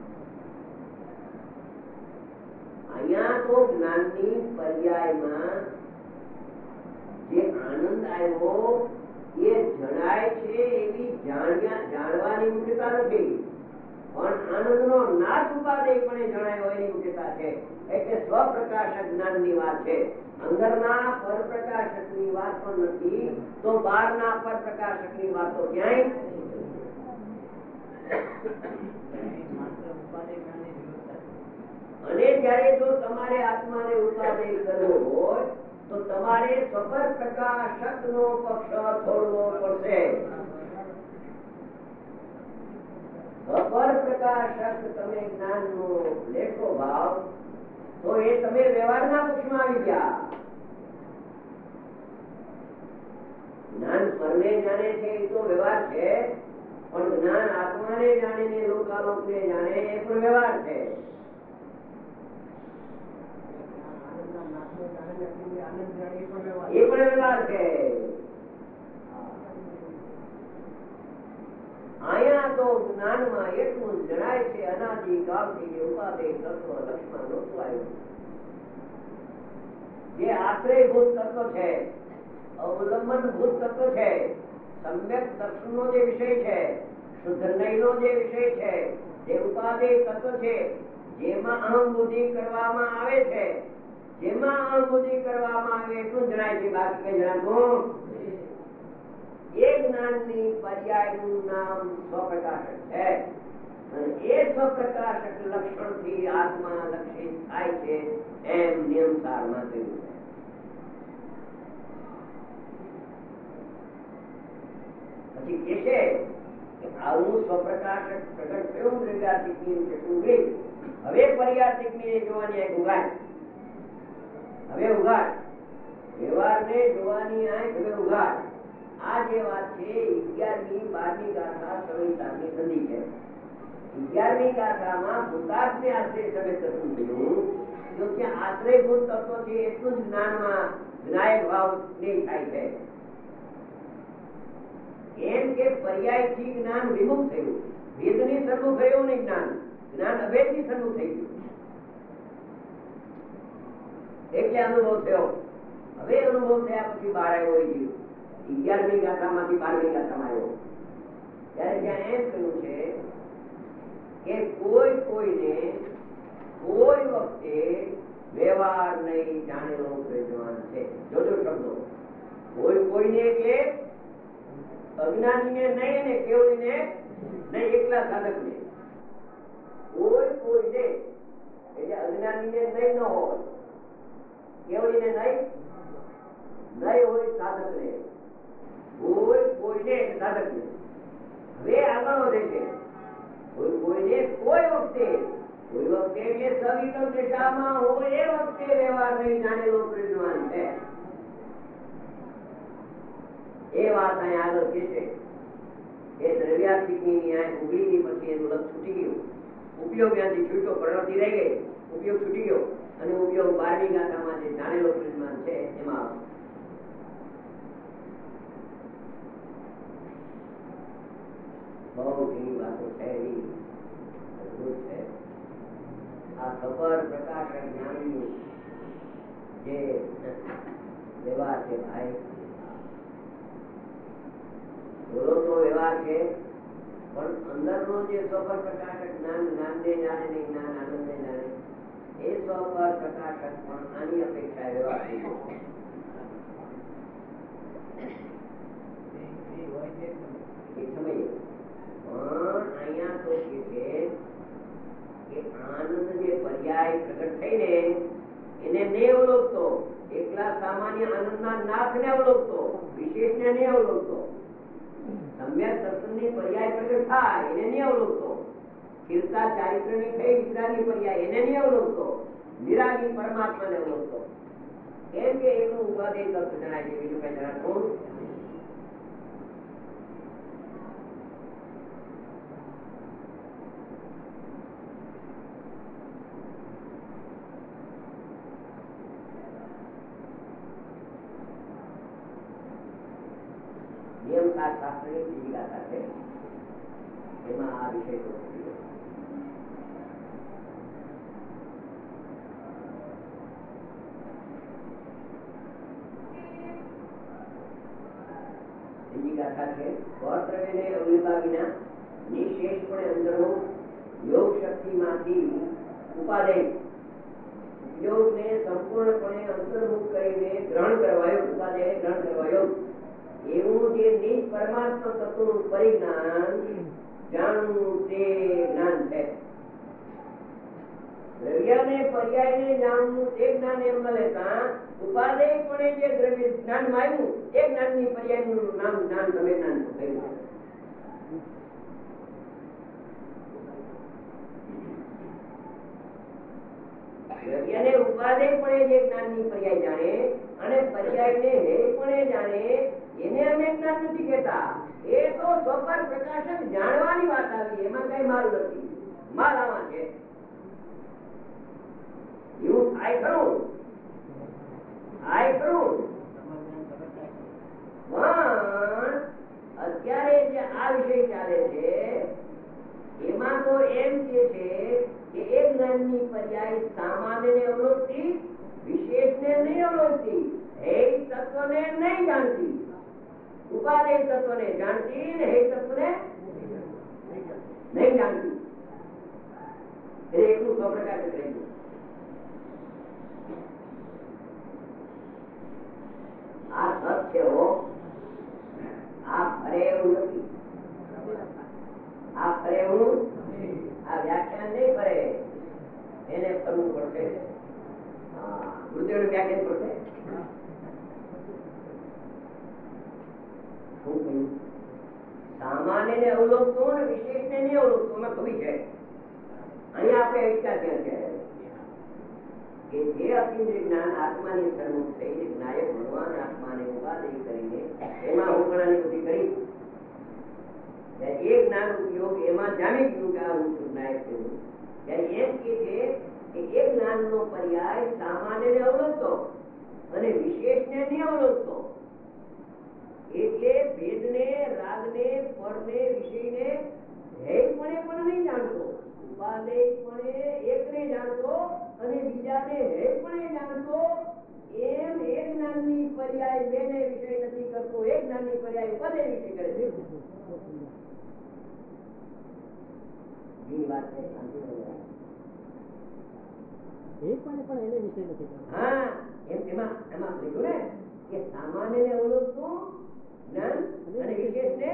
અહીંયા તો જ્ઞાનની પર્યાયમાં જે આનંદ આવ્યો એ જણાય છે એવી જાણવાની મુખ્યતા નથી, પણ આનંદનો નાશ ઉપાદેયપણે જણાયો એની મુખ્યતા છે. એટલે સ્વપ્રકાશક જ્ઞાનની વાત છે. અંદરના પરપ્રકાશકની વાત પણ નથી તો બહારના પરપ્રકાશકની વાતો ક્યાંય. અને જ્યારે જો તમારે આત્માને ઉપાદેય કરવો હોય તો તમારે સ્વપર પ્રકાશક નો પક્ષ છોડવો પડશે. સ્વપર પ્રકાશક તમે જ્ઞાન નો લેશો ભાવ તો એ તમે વ્યવહારના પક્ષમાં આવી ગયા. જ્ઞાન પરને જાણે છે એ તો વ્યવહાર છે, પણ જ્ઞાન આત્માને જાણે ને લોકાલોકને જાણે એ પણ વ્યવહાર છે. એ પણ વ્યવહાર છે. અહીંયા તો જ્ઞાનમાં એટલું જ જણાય છે અનાદિ કાળથી ઉપાદેય તત્વ લક્ષ્મણ નહોતું આવ્યું. જે આશ્રયભૂત તત્વ છે, અવલંબનભૂત તત્વ છે, સમ્યક દર્શનનો જે વિષય છે, શુદ્ધ નયનો જે વિષય છે, જે ઉપાદેય તત્વ છે, જેમાં અહમ બુદ્ધિ કરવામાં આવે છે, જેમાં અહમ બુદ્ધિ કરવામાં આવે એટલું જણાય છે, બાકી કઈ જણાતું. એ જ્ઞાનની પર્યાયનું નામ સ્વપ્રકાશક છે. અને એ સ્વપ્રકાશક લક્ષણથી આત્મા લક્ષિત થાય છે એમ નિયમસારમાં થયું છે. પછી કે છે કે આવું સ્વપ્રકાશક પ્રગટ થયું દ્રવ્યાર્થિકની ચટુંગળી. હવે પર્યાર્થિકની જોવાની આંખ ઉગાડ. હવે ઉગાડ વ્યવહારને જોવાની આંખ હવે ઉગાડ. આ જે વાત છે અગિયારમી બારમી ગાથા સવિસ્તારની સંધિ છે. અગિયારમી ગાથામાં ભૂતાર્થને આશ્રય સમેત દર્શન થયું. જો ત્યાં આશ્રયભૂત તત્વ છે એટલું જ જ્ઞાનમાં જ્ઞાયક ભાવ થાય છે. એમ કે પર્યાયથી જ્ઞાન વિમુખ થયું, ભેદની સન્મુખ થયું નહીં, જ્ઞાન જ્ઞાન અભેદની સન્મુખ થઈ ગયું. એટલે અનુભવ થયો. હવે અનુભવ થયા પછી બહાર આવ્યો હોય ગયું. અગિયારમી ગાથામાંથી બારમી ગાથામાં આવ્યો. ત્યારે ત્યાં એમ કહ્યું છે કે કોઈ કોઈને કોઈ વખતે વ્યવહાર નહીં જાણેલો પ્રજ્ઞાન છે. જોજો શબ્દો. કોઈ કોઈને કે અજ્ઞાનીને નહીં અને કેવળીને નહીં, એકલા સાધકને. કોઈ કોઈને એટલે અજ્ઞાનીને નહીં ન હોય, કેવળીને નહીં નહીં હોય, સાધકને કોઈ કોઈને સાધકને. હવે આગળ વધે છે કોઈ કોઈને કોઈ વખતે, કોઈ વખતે એટલે સવિકલ્પ દિશામાં હોય એ વખતે વ્યવહાર નહીં જાણેલો પ્રજ્ઞાન છે. એ વાત અહીંયા આગળ કે છે એ દ્રવ્યાર્થિકની આંખ ઉગડી ગઈ પછી એનું લક્ષ છૂટી ગયું. ઉપયોગ ત્યાંથી છૂટ્યો, પ્રવૃત્તિ રહી ગઈ, ઉપયોગ છૂટી ગયો અને ઉપયોગ બારમી ગાથામાં જે જાણેલો પ્રજ્ઞાન છે એમાં બહુ ઘણી વાતો છે. એવી અદભુત છે આ સફર પ્રકાશ જ્ઞાનનું જે વ્યવહાર છે. ભાઈ બોલો તો વ્યવહાર છે, પણ અંદરનો જે સ્વપર પ્રકાશક જ્ઞાન, જ્ઞાનને જાણે ને જ્ઞાન આનંદને જાણે, એ સ્વપર પ્રકાશક પણ આની અપેક્ષા વ્યવહાર થઈ ગયો. એક સમયે પણ અહીંયા તો કે છે કે આનંદ જે પર્યાય પ્રગટ થઈને એને નહીં અવલોકતો, એકલા સામાન્ય આનંદના નાથને અવલોકતો, વિશેષને નહીં અવલોકતો. સમ્યક દર્શનની પર્યાય પ્રગટ થાય એને નહીં અવલોકતો, સ્થિરતા ચારિત્રની થઈ વિતરાગી પર્યાય એને નહીં અવલોકતો, વિરાગી પરમાત્માને અવલોકતો. કેમ કે એનું ઉપાદેય તત્વ જણાય છે, બીજું કઈ જણાતું. નિયમ સાત શાસ્ત્રની બીજી ગાથા છે, એમાં આ વિષય તો બીજી ગાથા છે. સ્વદ્રવ્યને અવલિપા વિના નિશેષપણે અંદરનો યોગ શક્તિમાંથી ઉપાદેય યોગને સંપૂર્ણપણે અંતર્મુખ કરીને ગ્રહણ કરવાયો, ઉપાધ્યાય ગ્રહણ કરવાયો, એવું જે નિજ પરમાત્મા તત્વનું પરિજ્ઞાન જાણવું તે જ્ઞાન છે. દ્રવ્યને પર્યાયને જાણવું તે જ્ઞાન એમ ન લેતા ઉપાદેયપણે જે દ્રવ્ય જ્ઞાન આવ્યું એ જ્ઞાનની પર્યાયનું નામ જ્ઞાન તમે જ્ઞાન થયું. દ્રવ્યને ઉપાદેયપણે જે જ્ઞાનની પર્યાય જાણે અને પર્યાયને હેયપણે જાણે એને અમે જ્ઞાન નથી કહેતા. એ તો સ્વપર પ્રકાશક જાણવાની વાત આવી, એમાં કઈ માલ નથી. માલ આમાં છે એવું થાય ખરું, થાય ખરું. પણ અત્યારે જે આ વિષય ચાલે છે એમાં તો એમ કે છે કે એ જ્ઞાનની પર્યાય સામાન્યને અવલોકતી, વિશેષને નહીં અવલોકતી, હેય તત્વને નહીં જાણતી, ઉપાદેય તત્વને જાણતી ને હેય તત્વને નહીં જાણતી. એટલે એટલું સ્વપ્રકાશક રહ્યું. આ સત છે હો, આ ફરે એવું નથી. આ ફરે એવું, આ વ્યાખ્યાન નહીં ફરે, એને ફરવું પડશે. ગુરુદેવનું વ્યાખ્યાન પડશે. શું કહ્યું? સામાન્ય ને અવલોકતું ને વિશેષ ને નહીં અવલોકતું, એમાં કવિ છે. અહીંયા આપણે અટકા ત્યાં છે કે જે અતિન્દ્રિય જ્ઞાન આત્માની સન્મુખ થઈ નાયક ભગવાન આત્માને ઉપાદેય કરીને એમાં ઉપણાની બધી કરી એ જ્ઞાન ઉપયોગ એમાં જાણી ગયું કે આ હું છું નાયક છું. ત્યારે એમ કે છે કે એ જ્ઞાનનો પર્યાય સામાન્યને અવલોકતો અને વિશેષને નહીં અવલોકતો. એટલે ભેદને, રાગને, પરને, વિષયને હેયપણે પણ નહીં જાણતો, ઉપાદેયપણે એકને જાણતો અને બીજાને હેયપણે જાણતો. એમ એ જ્ઞાનની પર્યાય બેને વિષય નથી કરતો, એક જ્ઞાનની પર્યાય ઉપાદેય વિષય કરે છે. વાત છે હા, એમાં એમાં લીધું ને કે સામાન્યને અવલોકતું જ્ઞાન અને વિશેષને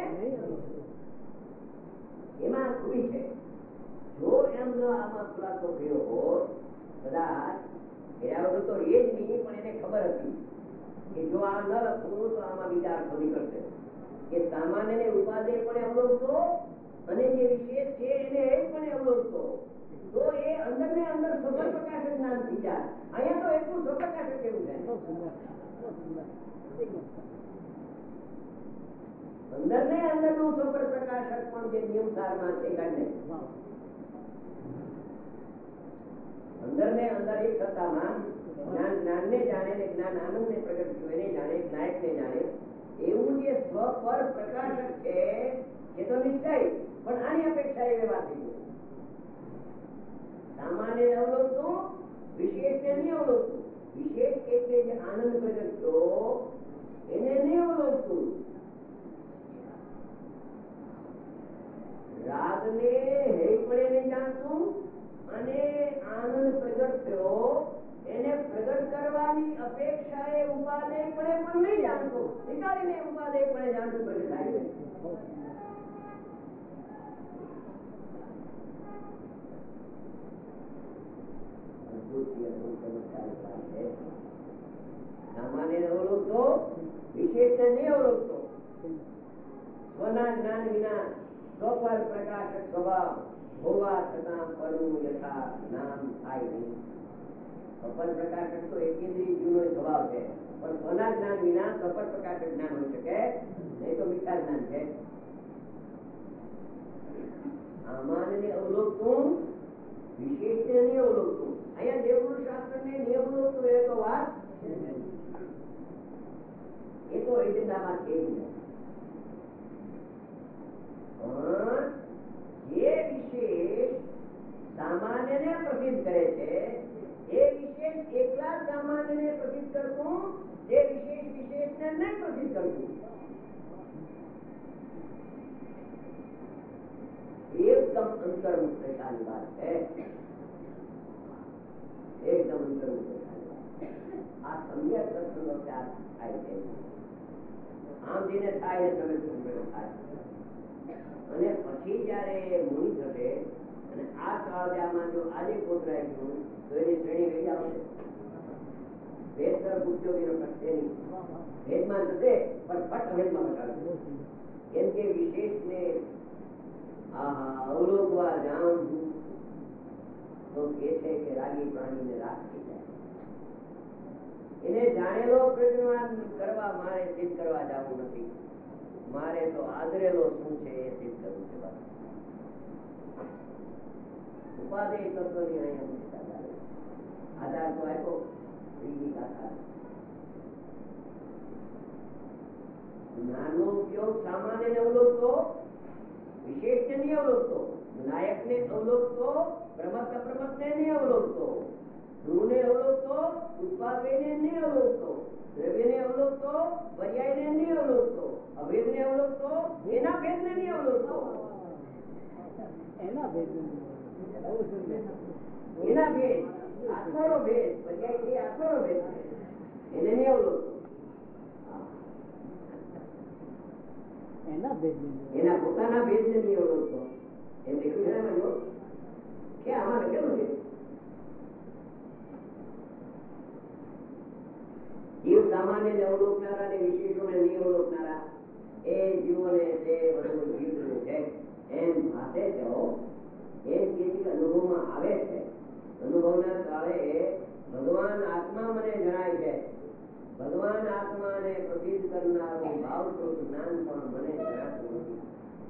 એમાં ખૂબી છે. જો એમનો આમાં ખુલાસો થયો હોત, કદાચ એના વગર તો એ જ નહીં, પણ એને ખબર હતી કે જો આ ન લખવું તો આમાં બીજા અર્થો નીકળશે. કે સામાન્યને ઉપાદેય પણ અવલોકતો અને જે વિશેષ છે એને એ પણ અવલોકતો, તો એ અંદર ને અંદર સ્વપ્ન પ્રકાશક જ્ઞાન થઈ જાય. અહીંયા તો એટલું સ્વપ્રકાશક કેવું છે, અંદર ને અંદર નું સ્વપ્ન પ્રકાશક પણ જે નિયમ સારમાં છે કાઢને અંદર ને અંદર એક સત્તામાં જ્ઞાન જ્ઞાન ને જાણે ને જ્ઞાન આનંદ ને પ્રગટ થયું એને જાણે, નાયક ને જાણે, એવું જે સ્વ પર પ્રકાશક છે એ તો નિશ્ચય, પણ આની અપેક્ષા એ વાત થઈ ગઈ. સામાન્ય અવલોકતું, વિશેષ ને નહીં અવલોકતું. વિશેષ એટલે જે આનંદ પ્રગટ થયો એને નહીં અવલોકતું. રાગ ને હેયપણે નહીં જાણતું અને આનંદ પ્રગટ થયો એને પ્રગટ કરવાની અપેક્ષા એ ઉપાદેયપણે પણ નહીં જાણતું, નીકાળીને ઉપાદેયપણે જાણતું પ્રગટ થાય. સામાન્ય અવલોકતો, વિશેષ નહીં અવલોકતો. સ્વના જ્ઞાન વિના સ્વપર પ્રકાશક સ્વભાવ હોવા છતાં પરનું યથા જ્ઞાન થાય નહીં. સ્વપર પ્રકાશક તો એકેન્દ્રિય જીવનો સ્વભાવ છે, પણ સ્વના જ્ઞાન વિના સ્વપર પ્રકાશક જ્ઞાન હોઈ શકે નહીં, તો મિથ્યા જ્ઞાન છે. સામાન્ય અવલોકતું, વિશેષ નહીં અવલોકતું. અહીંયા દેવગુરુ શાસ્ત્ર ને નિયમ અવલોકતું એ તો વાત એ તો એજન્ડામાં છે. પણ જે વિશેષ સામાન્યને પ્રસિદ્ધ કરે છે એ વિશેષ એકલા સામાન્યને પ્રસિદ્ધ કરતું, તે વિશેષ વિશેષને નહીં પ્રસિદ્ધ કરતું. એકદમ અંતર્મુખ પ્રકારની વાત છે, એકદમ કરવું છે. આ સમ્યક સત્સંગો ત્યાં થાય છે. આમ જેને થાય એ સમ્યક સત્સંગો થાય. અને પછી જયારે મુનિ થશે અને આ કાળજામાં જો આજે કોતરાઈ ગયું તો એની શ્રેણી રહી આવશે. ભેદ તરફ ઉપયોગીનો ટકશે નહીં. ભેદમાં જશે પણ ફટ અભેદમાં બતાવશે. કેમ કે વિશેષને અવલોકવા જાણ તો કે છે કે રાગી પ્રાણીને રાગ થઈ જાય. એને જાણેલો પ્રજ્ઞાન કરવા મારે સિદ્ધ કરવા જવું નથી. મારે તો આદરેલો શું છે એ સિદ્ધ કરવું છે. બસ ઉપાદેય તત્વની અહીંયા આધાર તો આપ્યો. ત્રીજી ગાથા જ્ઞાનનો ઉપયોગ સામાન્ય ને અવલોકતો, વિશેષ ને નહીં અવલોકતો, નાયક ને અવલોકતો, પ્રમત્ત અપ્રમત્ત ને નહીં અવલોકતો, ધ્રુવ ને અવલોકતો, ઉત્પાદ ને નહીં અવલોકતો, દ્રવ્ય ને અવલોકતો, પર્યાય ને નહીં અવલોકતો, અભેદ ને અવલોકતો, એના ભેદ ને નહીં અવલોકતો. એના ભેદ એના ભેદ આત્માનો ભેદ, પર્યાય છે આત્માનો ભેદ, એને નહીં અવલોકતો. એના ભેદ એના પોતાના ભેદ ને નહીં અવલોકતો. એમ લખ્યું છે ને જો કે આમાં લખેલું છે જીવ સામાન્ય ને અવલોકનારા ને વિશેષો ને નહીં અવલોકનારા એ જીવોને જે બધું જીવ છે એમ ભાષે છે. એમ કે અનુભવમાં આવે છે. અનુભવના કાળે ભગવાન આત્મા મને જણાય છે. ભગવાન આત્માને પ્રસિદ્ધ કરનારું ભાવસ્વરૂપ જ્ઞાન પણ મને જણાતું નથી.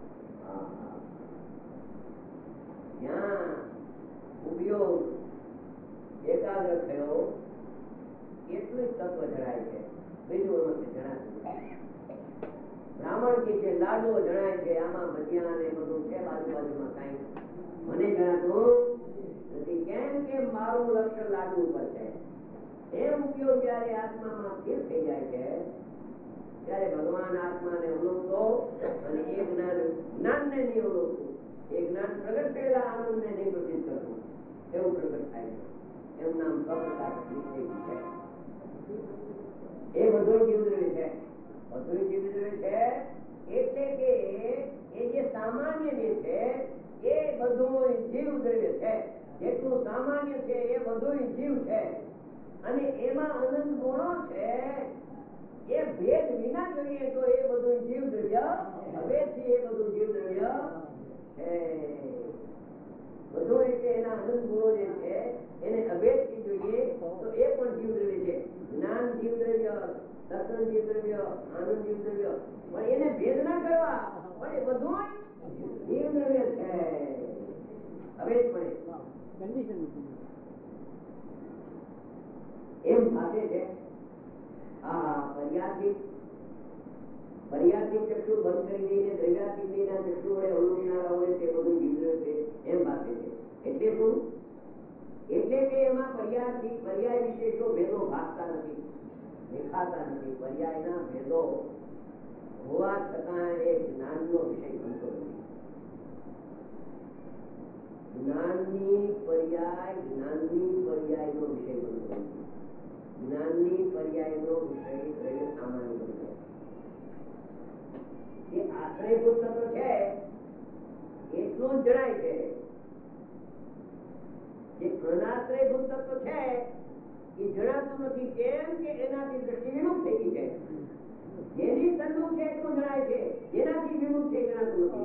જ્યાં ઉપયોગ એકાગ્ર થયો એટલું જ તત્વ જણાય છે. બીજું એમાં જણાતું નથી. બ્રાહ્મણ કે છે લાડવો જણાય છે, આમાં ભજીયા ને બધું છે બાજુબાજુમાં કઈ મને જણાતું નથી. કેમ કે મારું લક્ષ્ય લાડુ ઉપર છે. એમ ઉપયોગ જયારે આત્મામાં સ્થિર થઈ જાય છે ત્યારે ભગવાન આત્માને અવલોકતો અને એ જ્ઞાન જ્ઞાનને નહીં અવલોકતું. એ જ્ઞાન પ્રગટ થયેલા આનંદને નહીં પ્રસિદ્ધ કરતું. એવું પ્રગટ થાય છે. એનું નામ સપ્રકાશ છે. એ બધું જીવદ્રવ્ય છે. બધું જીવદ્રવ્ય છે એટલે કે એ જે સામાન્ય જે છે એ બધું જીવદ્રવ્ય છે. જેટલું સામાન્ય છે એ બધું જીવ છે. અને એમાં અનંત ગુણો છે. એ ભેદ વિના જોઈએ તો એ બધું જીવ દ્રવ્ય, અભેદ થી એ બધું જીવ દ્રવ્ય છે. બધું એટલે એના અનંત ગુણો જે છે એને અભેદ થી જોઈએ તો એ પણ જીવ દ્રવ્ય છે. જ્ઞાન જીવ દ્રવ્ય, દર્શન જીવ દ્રવ્ય, આનંદ જીવ દ્રવ્ય, પણ એને ભેદ ના કરવા પણ એ બધું જીવ દ્રવ્ય છે. અભેદ પડે કન્ડિશન એમ ભાષે છે. આ પર્યાતિક પર્યાતિક ચક્ષુ બંધ કરી દઈને દ્રવ્યાતિક ના ચક્ષુ વડે અવલોકનારાઓને તે બધું જીવદ્રવ્ય છે એમ ભાષે છે. એટલે શું? એટલે કે એમાં પર્યાતિક પર્યાય વિશેષો ભેદો ભાસતા નથી, દેખાતા નથી. પર્યાયના ભેદો હોવા છતાં એ જ્ઞાનનો વિષય બનતો નથી. જ્ઞાનની પર્યાય જ્ઞાનની પર્યાયનો વિષય બનતો નથી. જ્ઞાનની પર્યાયનો વિષય દ્રવ્ય સામાન્ય બને. જે આશ્રયભૂત તત્વ છે એટલું જ જણાય છે. જે અનાશ્રયભૂત તત્વ છે એ જણાતું નથી. કેમ કે એનાથી દ્રષ્ટિ વિમુખ થઈ ગઈ છે. જેની સન્મુખ છે એટલું જણાય છે, જેનાથી વિમુખ છે જણાતું નથી.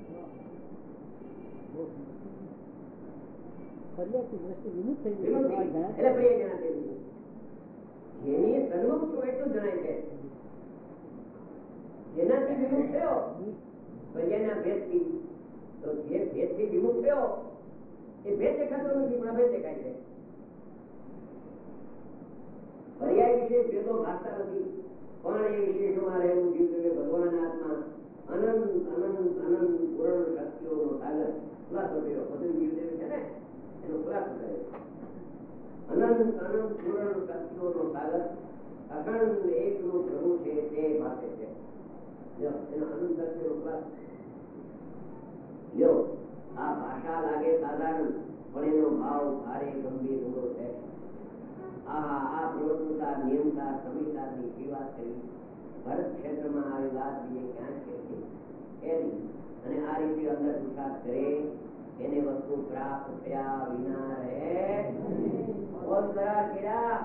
દ્રષ્ટિ વિમુખ થઈ ગઈ એટલે પ્રિય જણાતી નથી. જેની સન્મુખ છો એટલું જણાય છે. જેનાથી વિમુખ થયો પર્યાયના ભેદથી, તો જે ભેદથી વિમુખ થયો એ ભેદ દેખાતો નથી પણ અભેદ દેખાય છે. પર્યાય વિશે ભેદો ભાસતા નથી પણ એ વિશેષોમાં રહેલું જીવદ્રવ્ય ભગવાન આત્મા અનંત અનંત અનંત પૂર્ણ શક્તિઓનો સાગર ખુલાસો કર્યો. બધું જીવદ્રવ્ય છે ને એનો ખુલાસો કર્યો. અનંત અનંત પૂર્ણ શક્તિઓનો સાગર અખંડ એકનું પ્રભુ છે તે ભાષે છે. એનો અનંત શક્તિનો ખુલાસો. લ્યો, આ ભાષા લાગે સાધારણ પણ એનો ભાવ ભારે ગંભીર ઊંડો છે. આ આ પ્રવૃત્તિસાર નિયમસાર સમયસારની શી વાત કરી? ભરત ક્ષેત્રમાં આવી વાત બીજે ક્યાં છે એની. અને આ રીતે અંદર પુરુષાર્થ કરે એને વસ્તુ પ્રાપ્ત થયા વિના રહે. બોલ કરાર કર્યા.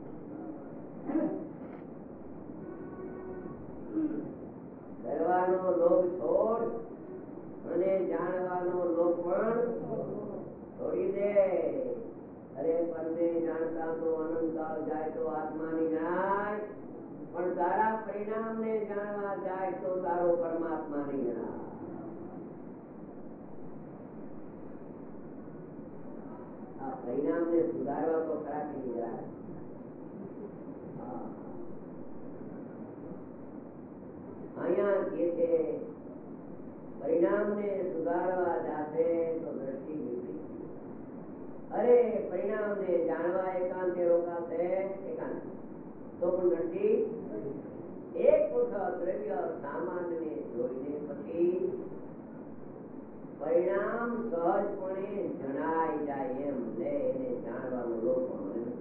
કરવાનો લોભ છોડ અને જાણવાનો લોભ પણ છોડી દે. અરે પરને જાણતા તો અનંતકાળ જાય તો આત્માની જણાય, પણ તારા પરિણામ ને જાણવા જાય તો તારો પરમાત્મા ની જણાય. આ પરિણામ ને સુધારવા તો ખરા કે જાય. અહીંયા કે છે પરિણામ ને સુધારવા જાશે તો દ્રષ્ટિ વિપરીત. અરે પરિણામ ને જાણવા એકાંતે રોકાશે એકાંત તો પણ દ્રષ્ટિ એક વખત દ્રવ્ય સામાન્ય ને જોઈને પછી પરિણામ સહજપણે જણાઈ જાય એમ લે એને જાણવાનો લોક મળે નથી.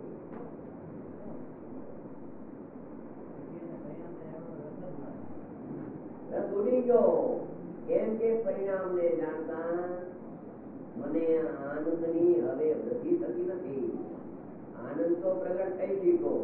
ઉડી ગયો કેમ કે પરિણામ ને જાણતા મને આનંદ ની હવે વૃદ્ધિ થતી નથી. આનંદ તો પ્રગટ થઈ ચૂક્યો.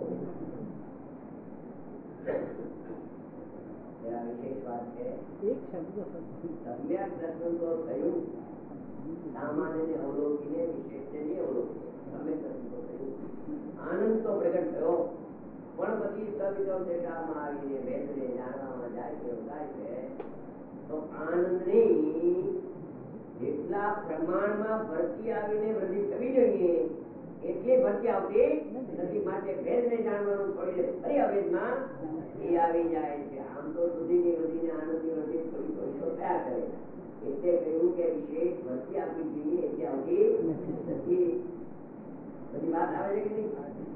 વિશેષ વાત છે એક શબ્દ સમ્યક દર્શન તો થયું, સામાન્ય ને અવલોકીને વિશેષ ને નહીં અવલોકીને સમ્યક દર્શન તો થયું. આનંદ તો પ્રગટ થયો, પણ પછી સવિકલ્પ દેખામાં આવીને ભેદને જાણવામાં જાય છે થાય છે તો આનંદની જેટલા પ્રમાણમાં ભરતી આવીને વૃદ્ધિ થવી જોઈએ એટલી ભરતી આવતી નથી. માટે ભેદને જાણવાનું છોડીને ફરી અભેદમાં એ આવી જાય છે. આમ તો શુદ્ધિની વૃદ્ધિને આનંદની વૃદ્ધિ થોડી થોડી તો થયા કરે. એટલે કહ્યું કે વિશેષ ભરતી આપવી જોઈએ એટલે આવતી નથી. બધી વાત આવે છે કે નહીં?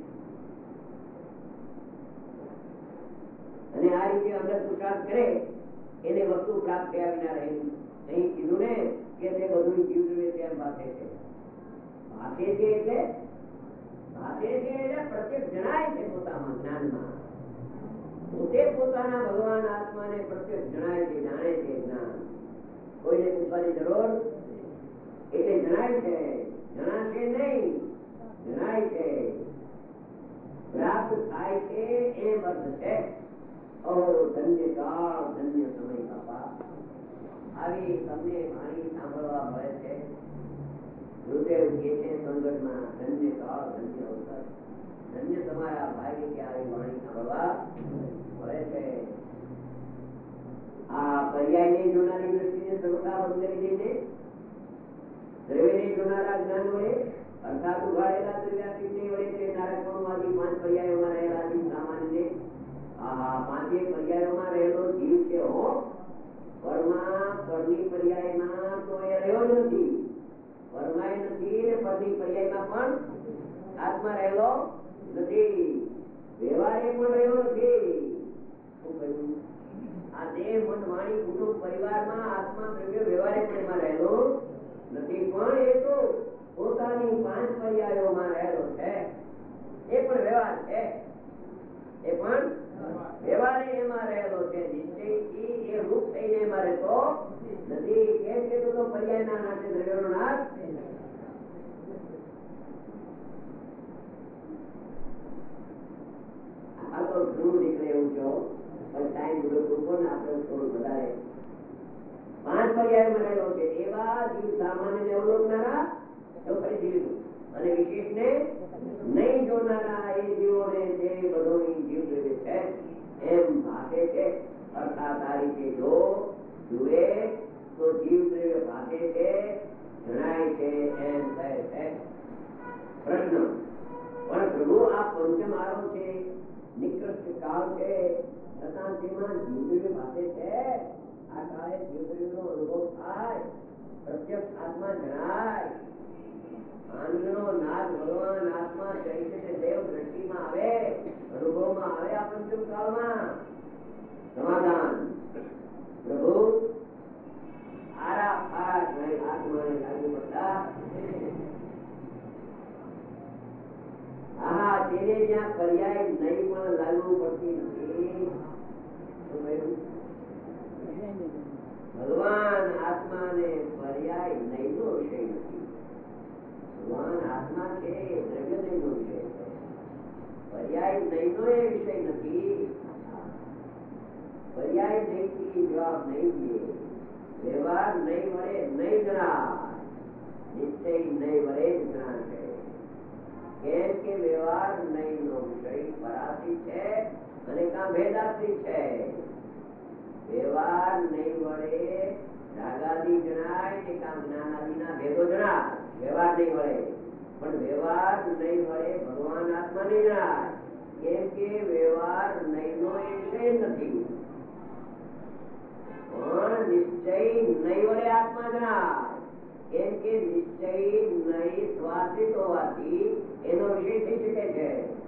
અને આ રીતે અંદર પુરુષાર્થ કરે એને વસ્તુ પ્રાપ્ત થયા વિના રહે. અહીં કીધું ને કે તે બધું જીવ દ્રવ્ય છે એમ ભાષે છે. ભાષે છે એટલે ભાષે છે એટલે પ્રત્યક્ષ જણાય છે પોતામાં જ્ઞાનમાં. પોતે પોતાના ભગવાન આત્માને પ્રત્યક્ષ જણાય છે, જાણે છે જ્ઞાન. કોઈને પૂછવાની જરૂર એટલે જણાય છે. જણાશે નહીં, જણાય છે, પ્રાપ્ત થાય છે એમ અર્થ છે. ઓ ધન્ય કાળ ધન્ય સમય બાપા. આવી તમને વાણી સાંભળવા મળે છે. ગુરુદેવ કે છે સંગતમાં ધન્ય કાળ ધન્ય અવસર. ધન્ય તમારા ભાગ્ય કે આવી વાણી સાંભળવા મળે છે. આ પર્યાયને જોનારી દ્રષ્ટિને સર્વથા બંધ કરી દઈને દ્રવ્યને જોનારા જ્ઞાન વડે અર્થાત ઉઘાડેલા દ્રવ્યાતીતને વડે તે નારકપણમાંથી પાંચ પર્યાયોમાં રહેલા જીવ સામાન્ય આ પાંચે પર્યાયોમાં રહેલો જીવ છે હો. પરમાં પરની પર્યાયમાં તો એ રહ્યો નથી, પરમાય નથી ને પરની પર્યાયમાં પણ આત્મા રહેલો નથી, વ્યવહારે પણ રહ્યો નથી. શું કહ્યું? આ દેહ મન વાણી કુટુંબ પરિવારમાં આત્મા દ્રવ્ય વ્યવહારે પણ એમાં રહેલો નથી, પણ એ તો પોતાની પાંચ પર્યાયોમાં રહેલો છે. એ પણ વ્યવહાર છે, એ પણ વ્યવહારે એમાં રહેલો છે. નિશ્ચયથી એ રૂપ થઈને એમાં રહેતો નથી. કેમ કે તો પર્યાયના નાશે દ્રવ્યનો નાશ. આ તો ઘણું નીકળે એવું છો, પણ ટાઈમ પૂરો ને આપણે થોડું વધારે પાંચ પર્યાયમાં રહેલો છે એવા જીવ સામાન્ય અવલોકનારા એવું ફરી જીવ્યું અને વિશેષ ને નહીં જોનારા એ જીવોને જે બધો જીવ દ્રવ્ય છે એમ ભાષે છે. અર્થાત આ રીતે જો જુએ તો જીવ દ્રવ્ય ભાષે છે, જણાય છે એમ કહે છે. પ્રશ્ન: પણ પ્રભુ આ પંચમ આરો છે, નિકૃષ્ટ કાળ છે, છતાં તેમાં જીવ દ્રવ્ય ભાષે છે. આ કાળે જીવ દ્રવ્યનો અનુભવ થાય, પ્રત્યક્ષ આત્મા જણાય, આનંદનો નાદ ભગવાન આત્મા ચૈતન્ય દેવ દ્રષ્ટિમાં આવે, અનુભવમાં આવે. આ પંચમ કાળમાં સમાધાન: પ્રભુ આરા ફારા નહીં આત્માને લાગુ પડતા. હા તે એને જ્યાં પર્યાય નહીં પણ લાગુ પડતી નથી. ભગવાન આત્મા ને પર્યાય નહીં નો વિષય નથી. ભગવાન આત્મા છે દ્રવ્ય નહીં નો વિષય છે. પર્યાય નહીં નો એ વિષય નથી. પર્યાય નહીં થી જવાબ નહીં દે. વ્યવહાર નહીં વડે નહીં જણાય. નિશ્ચય નહીં વડે જ જણાશે. કેમ કે વ્યવહાર નહીં નો વિષય પરાથી છે અને કા ભેદાથી છે. વ્યવહાર નહીં વડે રાગાદી જણાય કે કામ જ્ઞાનાદી ના ભેદો જણાય. વ્યવહાર નહીં વડે પણ વ્યવહાર નહીં વડે ભગવાન આત્મા નહીં જણાય. કેમ કે વ્યવહાર નહીં નો એ વિષય નથી. પણ નિશ્ચય નહીં વડે આત્મા જણાય. કેમ કે નિશ્ચય નહીં સ્વાધિત હોવાથી એનો વિષય થઈ શકે છે.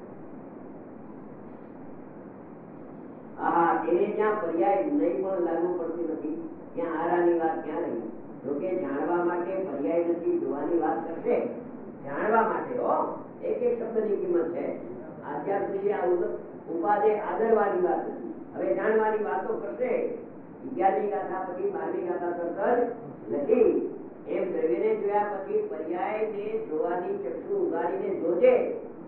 હા, તેને જ્યાં પર્યાય નહીં પણ લાગુ પડતી નથી ત્યાં આરાની વાત ક્યાં રહી? જોકે જાણવા માટે પર્યાય નથી જોવાની વાત કરશે. જાણવા માટે હો એક એક શબ્દની કિંમત છે. અત્યાર સુધી આ ઉપાદે આદરવાની વાત નથી. હવે જાણવાની વાતો કરશે. અગિયારમી ગાથા પછી બારમી ગાથા તરત જ લખી. એમ દ્રવ્યને જોયા પછી પર્યાય ને જોવાની ચક્ષુ ઉગાડીને જોજે.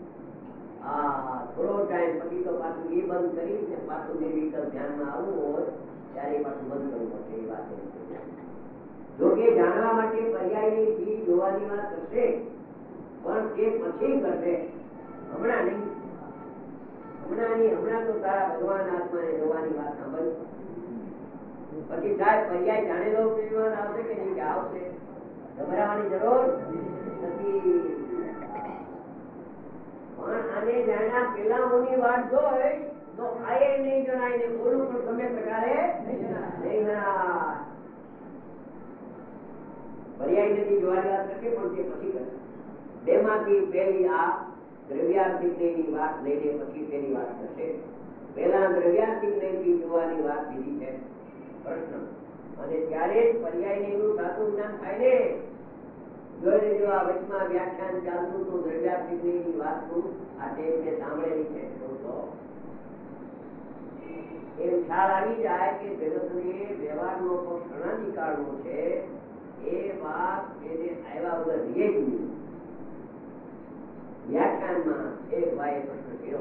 આ થોડો ટાઈમ પછી તો પાછું એ બંધ કરી ને પાછું નિર્વિકલ્પ ધ્યાનમાં આવવું હોય ત્યારે પાછું બંધ કરવું પડશે. એ વાત જો કે જાણવા માટે પર્યાયની થી જોવાની વાત કરશે પણ તે પછી કરશે, હમણાં નહીં. હમણાં નહીં. હમણાં તો તારા ભગવાન આત્માને જોવાની વાત સાંભળ. પછી સાહેબ પર્યાય જાણેલો વિમાન આવશે કે નહીં? કે આવશે. ગભરાવાની જરૂર નથી. પણ આને જાણ્યા પેલા મુની વાત જોઈ તો આયે નહીં જણાય ને બોલું પણ તમે પ્રકારે નહીં જણાય. પર્યાય નથી જોવાની વાત કરશે પણ તે પછી કરશે. બે માંથી પહેલી આ દ્રવ્યાર્થિક ની વાત લઈને પછી તેની વાત કરશે. પેલા દ્રવ્યાર્થિક થી જોવાની વાત લીધી છે પ્રશ્ન. અને ત્યારે જ પર્યાય નું સાચું જ્ઞાન થાય ને. જોઈ લેજો આ વચમાં વ્યાખ્યાન ચાલતું તો દ્રવ્યાર્થિક ની વાત નું આ ટેપ સાંભળેલી છે. એમ ખ્યાલ આવી જાય કે જગતને વ્યવહારનો પક્ષ અનાધિકાળનો છે. એ વાત એને આવ્યા વગર રહે જ નહીં. વ્યાખ્યાનમાં એક ભાઈએ પ્રશ્ન કર્યો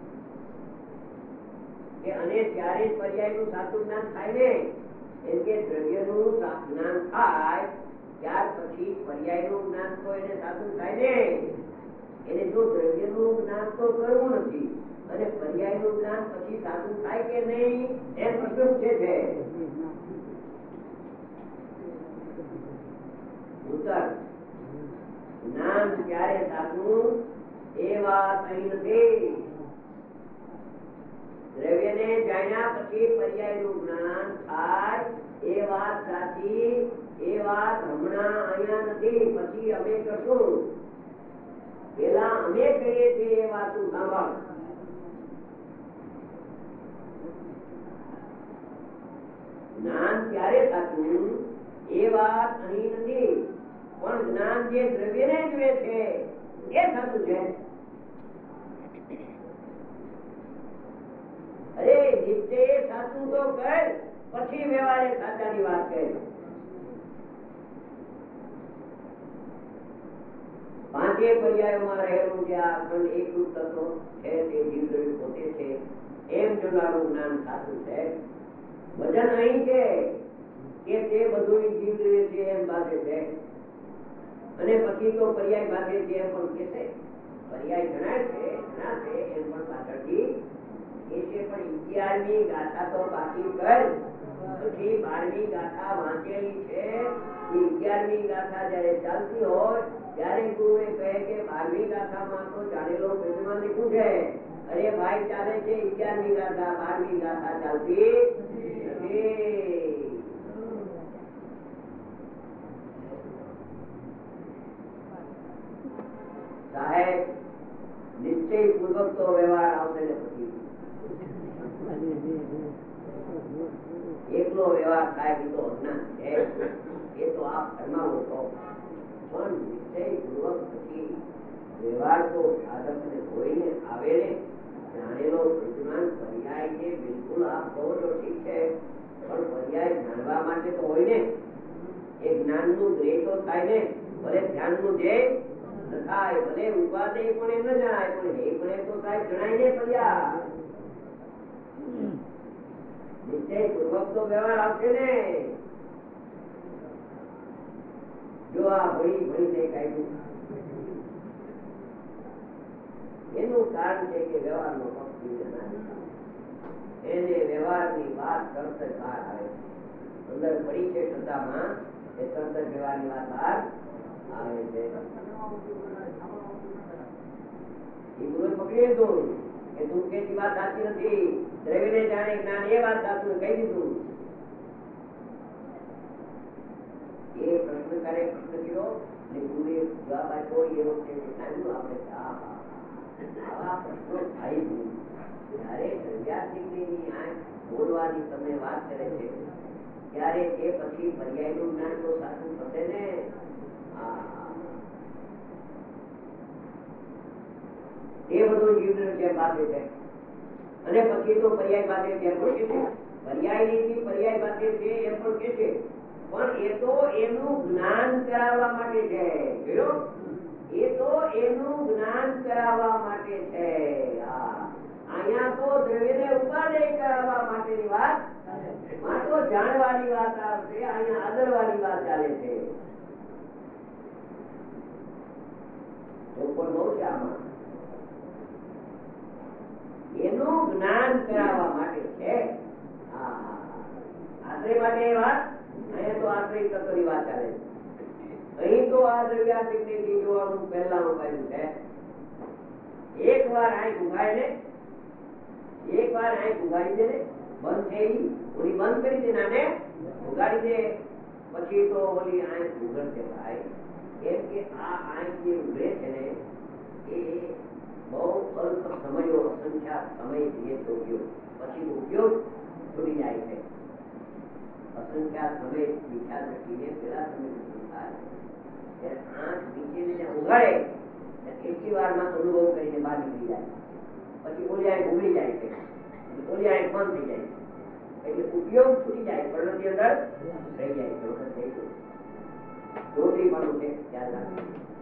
કે અને ત્યારે જ પર્યાય નું સાચું જ્ઞાન થાય ને. એમ કે દ્રવ્ય નું જ્ઞાન થાય ત્યાર પછી પર્યાય નું જ્ઞાન તો એને સાચું થાય ને. એને જો દ્રવ્ય નું જ્ઞાન તો કરવું નથી અને પર્યાય નું જ્ઞાન પછી સાચું થાય કે નહીં એ પ્રશ્ન પૂછે છે. ઉત્તર જ્ઞાન ક્યારે સાચું એ વાત અહીં નથી. દ્રવ્ય ને જાણ્યા પછી પર્યાય નું જ્ઞાન થાય એ વાત સાચી. એ વાત હમણાં અહીંયા નથી, પછી અમે કરશું. પેલા અમે કરીએ છીએ એ વાત સાંભળ. જ્ઞાન ક્યારે સાચું એ વાત અહીં નથી, પણ જ્ઞાન જે દ્રવ્ય ને જુએ છે એ સાચું છે. અરે નિશ્ચય સાચું તો કર પછી વ્યવહારે સાચાની વાત કર. પાંચે પર્યાયોમાં રહેલું જે આ અખંડ એકરૂપ તત્વો છે તે જીવ દ્રવ્ય પોતે છે એમ જોનારું જ્ઞાન સાચું છે. વજન અહીં છે કે તે બધું જીવ દ્રવ્ય છે એમ બાંધે છે અને પછી તો પર્યાય બાંધે છે એમ પણ કે છે. પર્યાય જણાય છે જણાશે એમ પણ પાછળથી એ છે. પણ અગિયારમી ગાથા તો બાકી કર. પછી બારમી ગાથા વાંચેલી છે. એ અગિયારમી ગાથા જયારે ચાલતી હોય ત્યારે ગુરુ એ કહે કે બારમી ગાથામાં તો જાણેલો પેજમાં લીધું છે. અરે ભાઈ ચાલે છે અગિયારમી ગાથા, બારમી ગાથા ચાલતી નથી. સાહેબ નિશ્ચય પૂર્વક તો વ્યવહાર આવશે ને પછી એકલો વ્યવહાર થાય એ તો અજ્ઞાન છે. એ તો આપ ફરમાવો છો. પણ નિશ્ચય પૂર્વક પછી વ્યવહાર તો સાધકને હોઈને આવે ને જાણેલો બુદ્ધિમાન પર્યાય છે બિલકુલ આપ કહો છો ઠીક છે પણ પર્યાય જાણવા માટે તો હોય ને એ જ્ઞાનનું ધ્યેય તો થાય ને ભલે ધ્યાનનું ધ્યેય ન થાય ભલે ઉપાદેય પણ એ ન જણાય પણ એ પણ તો થાય જણાય ને પર્યાય નિશ્ચય પૂર્વક તો વ્યવહાર આવશે ને જો આ ભણી ભણી ને કાઢ્યું એનું કારણ છે કે વ્યવહારનો પક્ષ એને વ્યવહારની વાત તરત જ બહાર આવે અંદર પડી છે શ્રદ્ધામાં એ તરત જ વ્યવહારની વાત બહાર આવે છે એ ગુરુએ પકડી લીધું કે તું કે વાત સાચી નથી દ્રવ્યને જાણે જ્ઞાન એ વાત સાચું કહી દીધું એ પ્રશ્ન કરે પ્રશ્ન કર્યો ને ગુરુએ જવાબ આપ્યો એ વખતે સાંભળ્યું આપણે આવા પ્રશ્નો થાય જ નહીં જયારે દ્રવ્યાતીતની આંખ બોલવાની તમને વાત કરે છે ત્યારે એ પછી પર્યાયનું જ્ઞાન તો સાચું થશે ને એ બધું જીવન પાસે છે અને પછી તો પર્યાય પાસે છે પર્યાય ની પર્યાય પાસે છે એમ પણ કે છે પણ એ તો એનું જ્ઞાન કરાવવા માટે છે એ તો એનું જ્ઞાન કરાવવા માટે છે અહીંયા તો દ્રવ્યને ઉપાદેય કરાવવા માટેની વાત માં તો જાણવાની વાત આવશે અહીંયા આદરવાની વાત ચાલે છે બહુ છે આમાં એનું જ્ઞાન કરાવવા માટે છે આશ્રય માટે એ વાત અહીંયા તો આશ્રય તત્વની વાત ચાલે છે અહીં તો આ દ્રવ્યાતીતની જોવાનું પહેલા ઉપાડ્યું છે એક વાર આંખ ઉઘાય ને એક વાર આંખ ઉઘાડી દે ને બંધ થઈ ઓલી બંધ કરી દે નાને ઉઘાડી દે પછી તો ઓલી આંખ ઉઘડશે ભાઈ કેમ કે આ આંખ જે ઉઘડે છે ને એ બહુ અલ્પ સમયો અસંખ્યાત સમય જોઈએ છે ઉપયોગ પછી ઉપયોગ છૂટી જાય છે અસંખ્યાત સમય બીજા દ્રષ્ટિને પેલા સમય થાય આંખ નીચે ઉઘાડે એટલી વારમાં અનુભવ કરીને બહાર નીકળી જાય પછી ઓલી આંખ ઉઘડી જાય છે ઓલી આંખ બંધ થઈ જાય એટલે ઉપયોગ છૂટી જાય પ્રવૃત્તિ અંદર રહી જાય થઈ ગયું ચોત્રી પણ છે ખ્યાલ રાખજો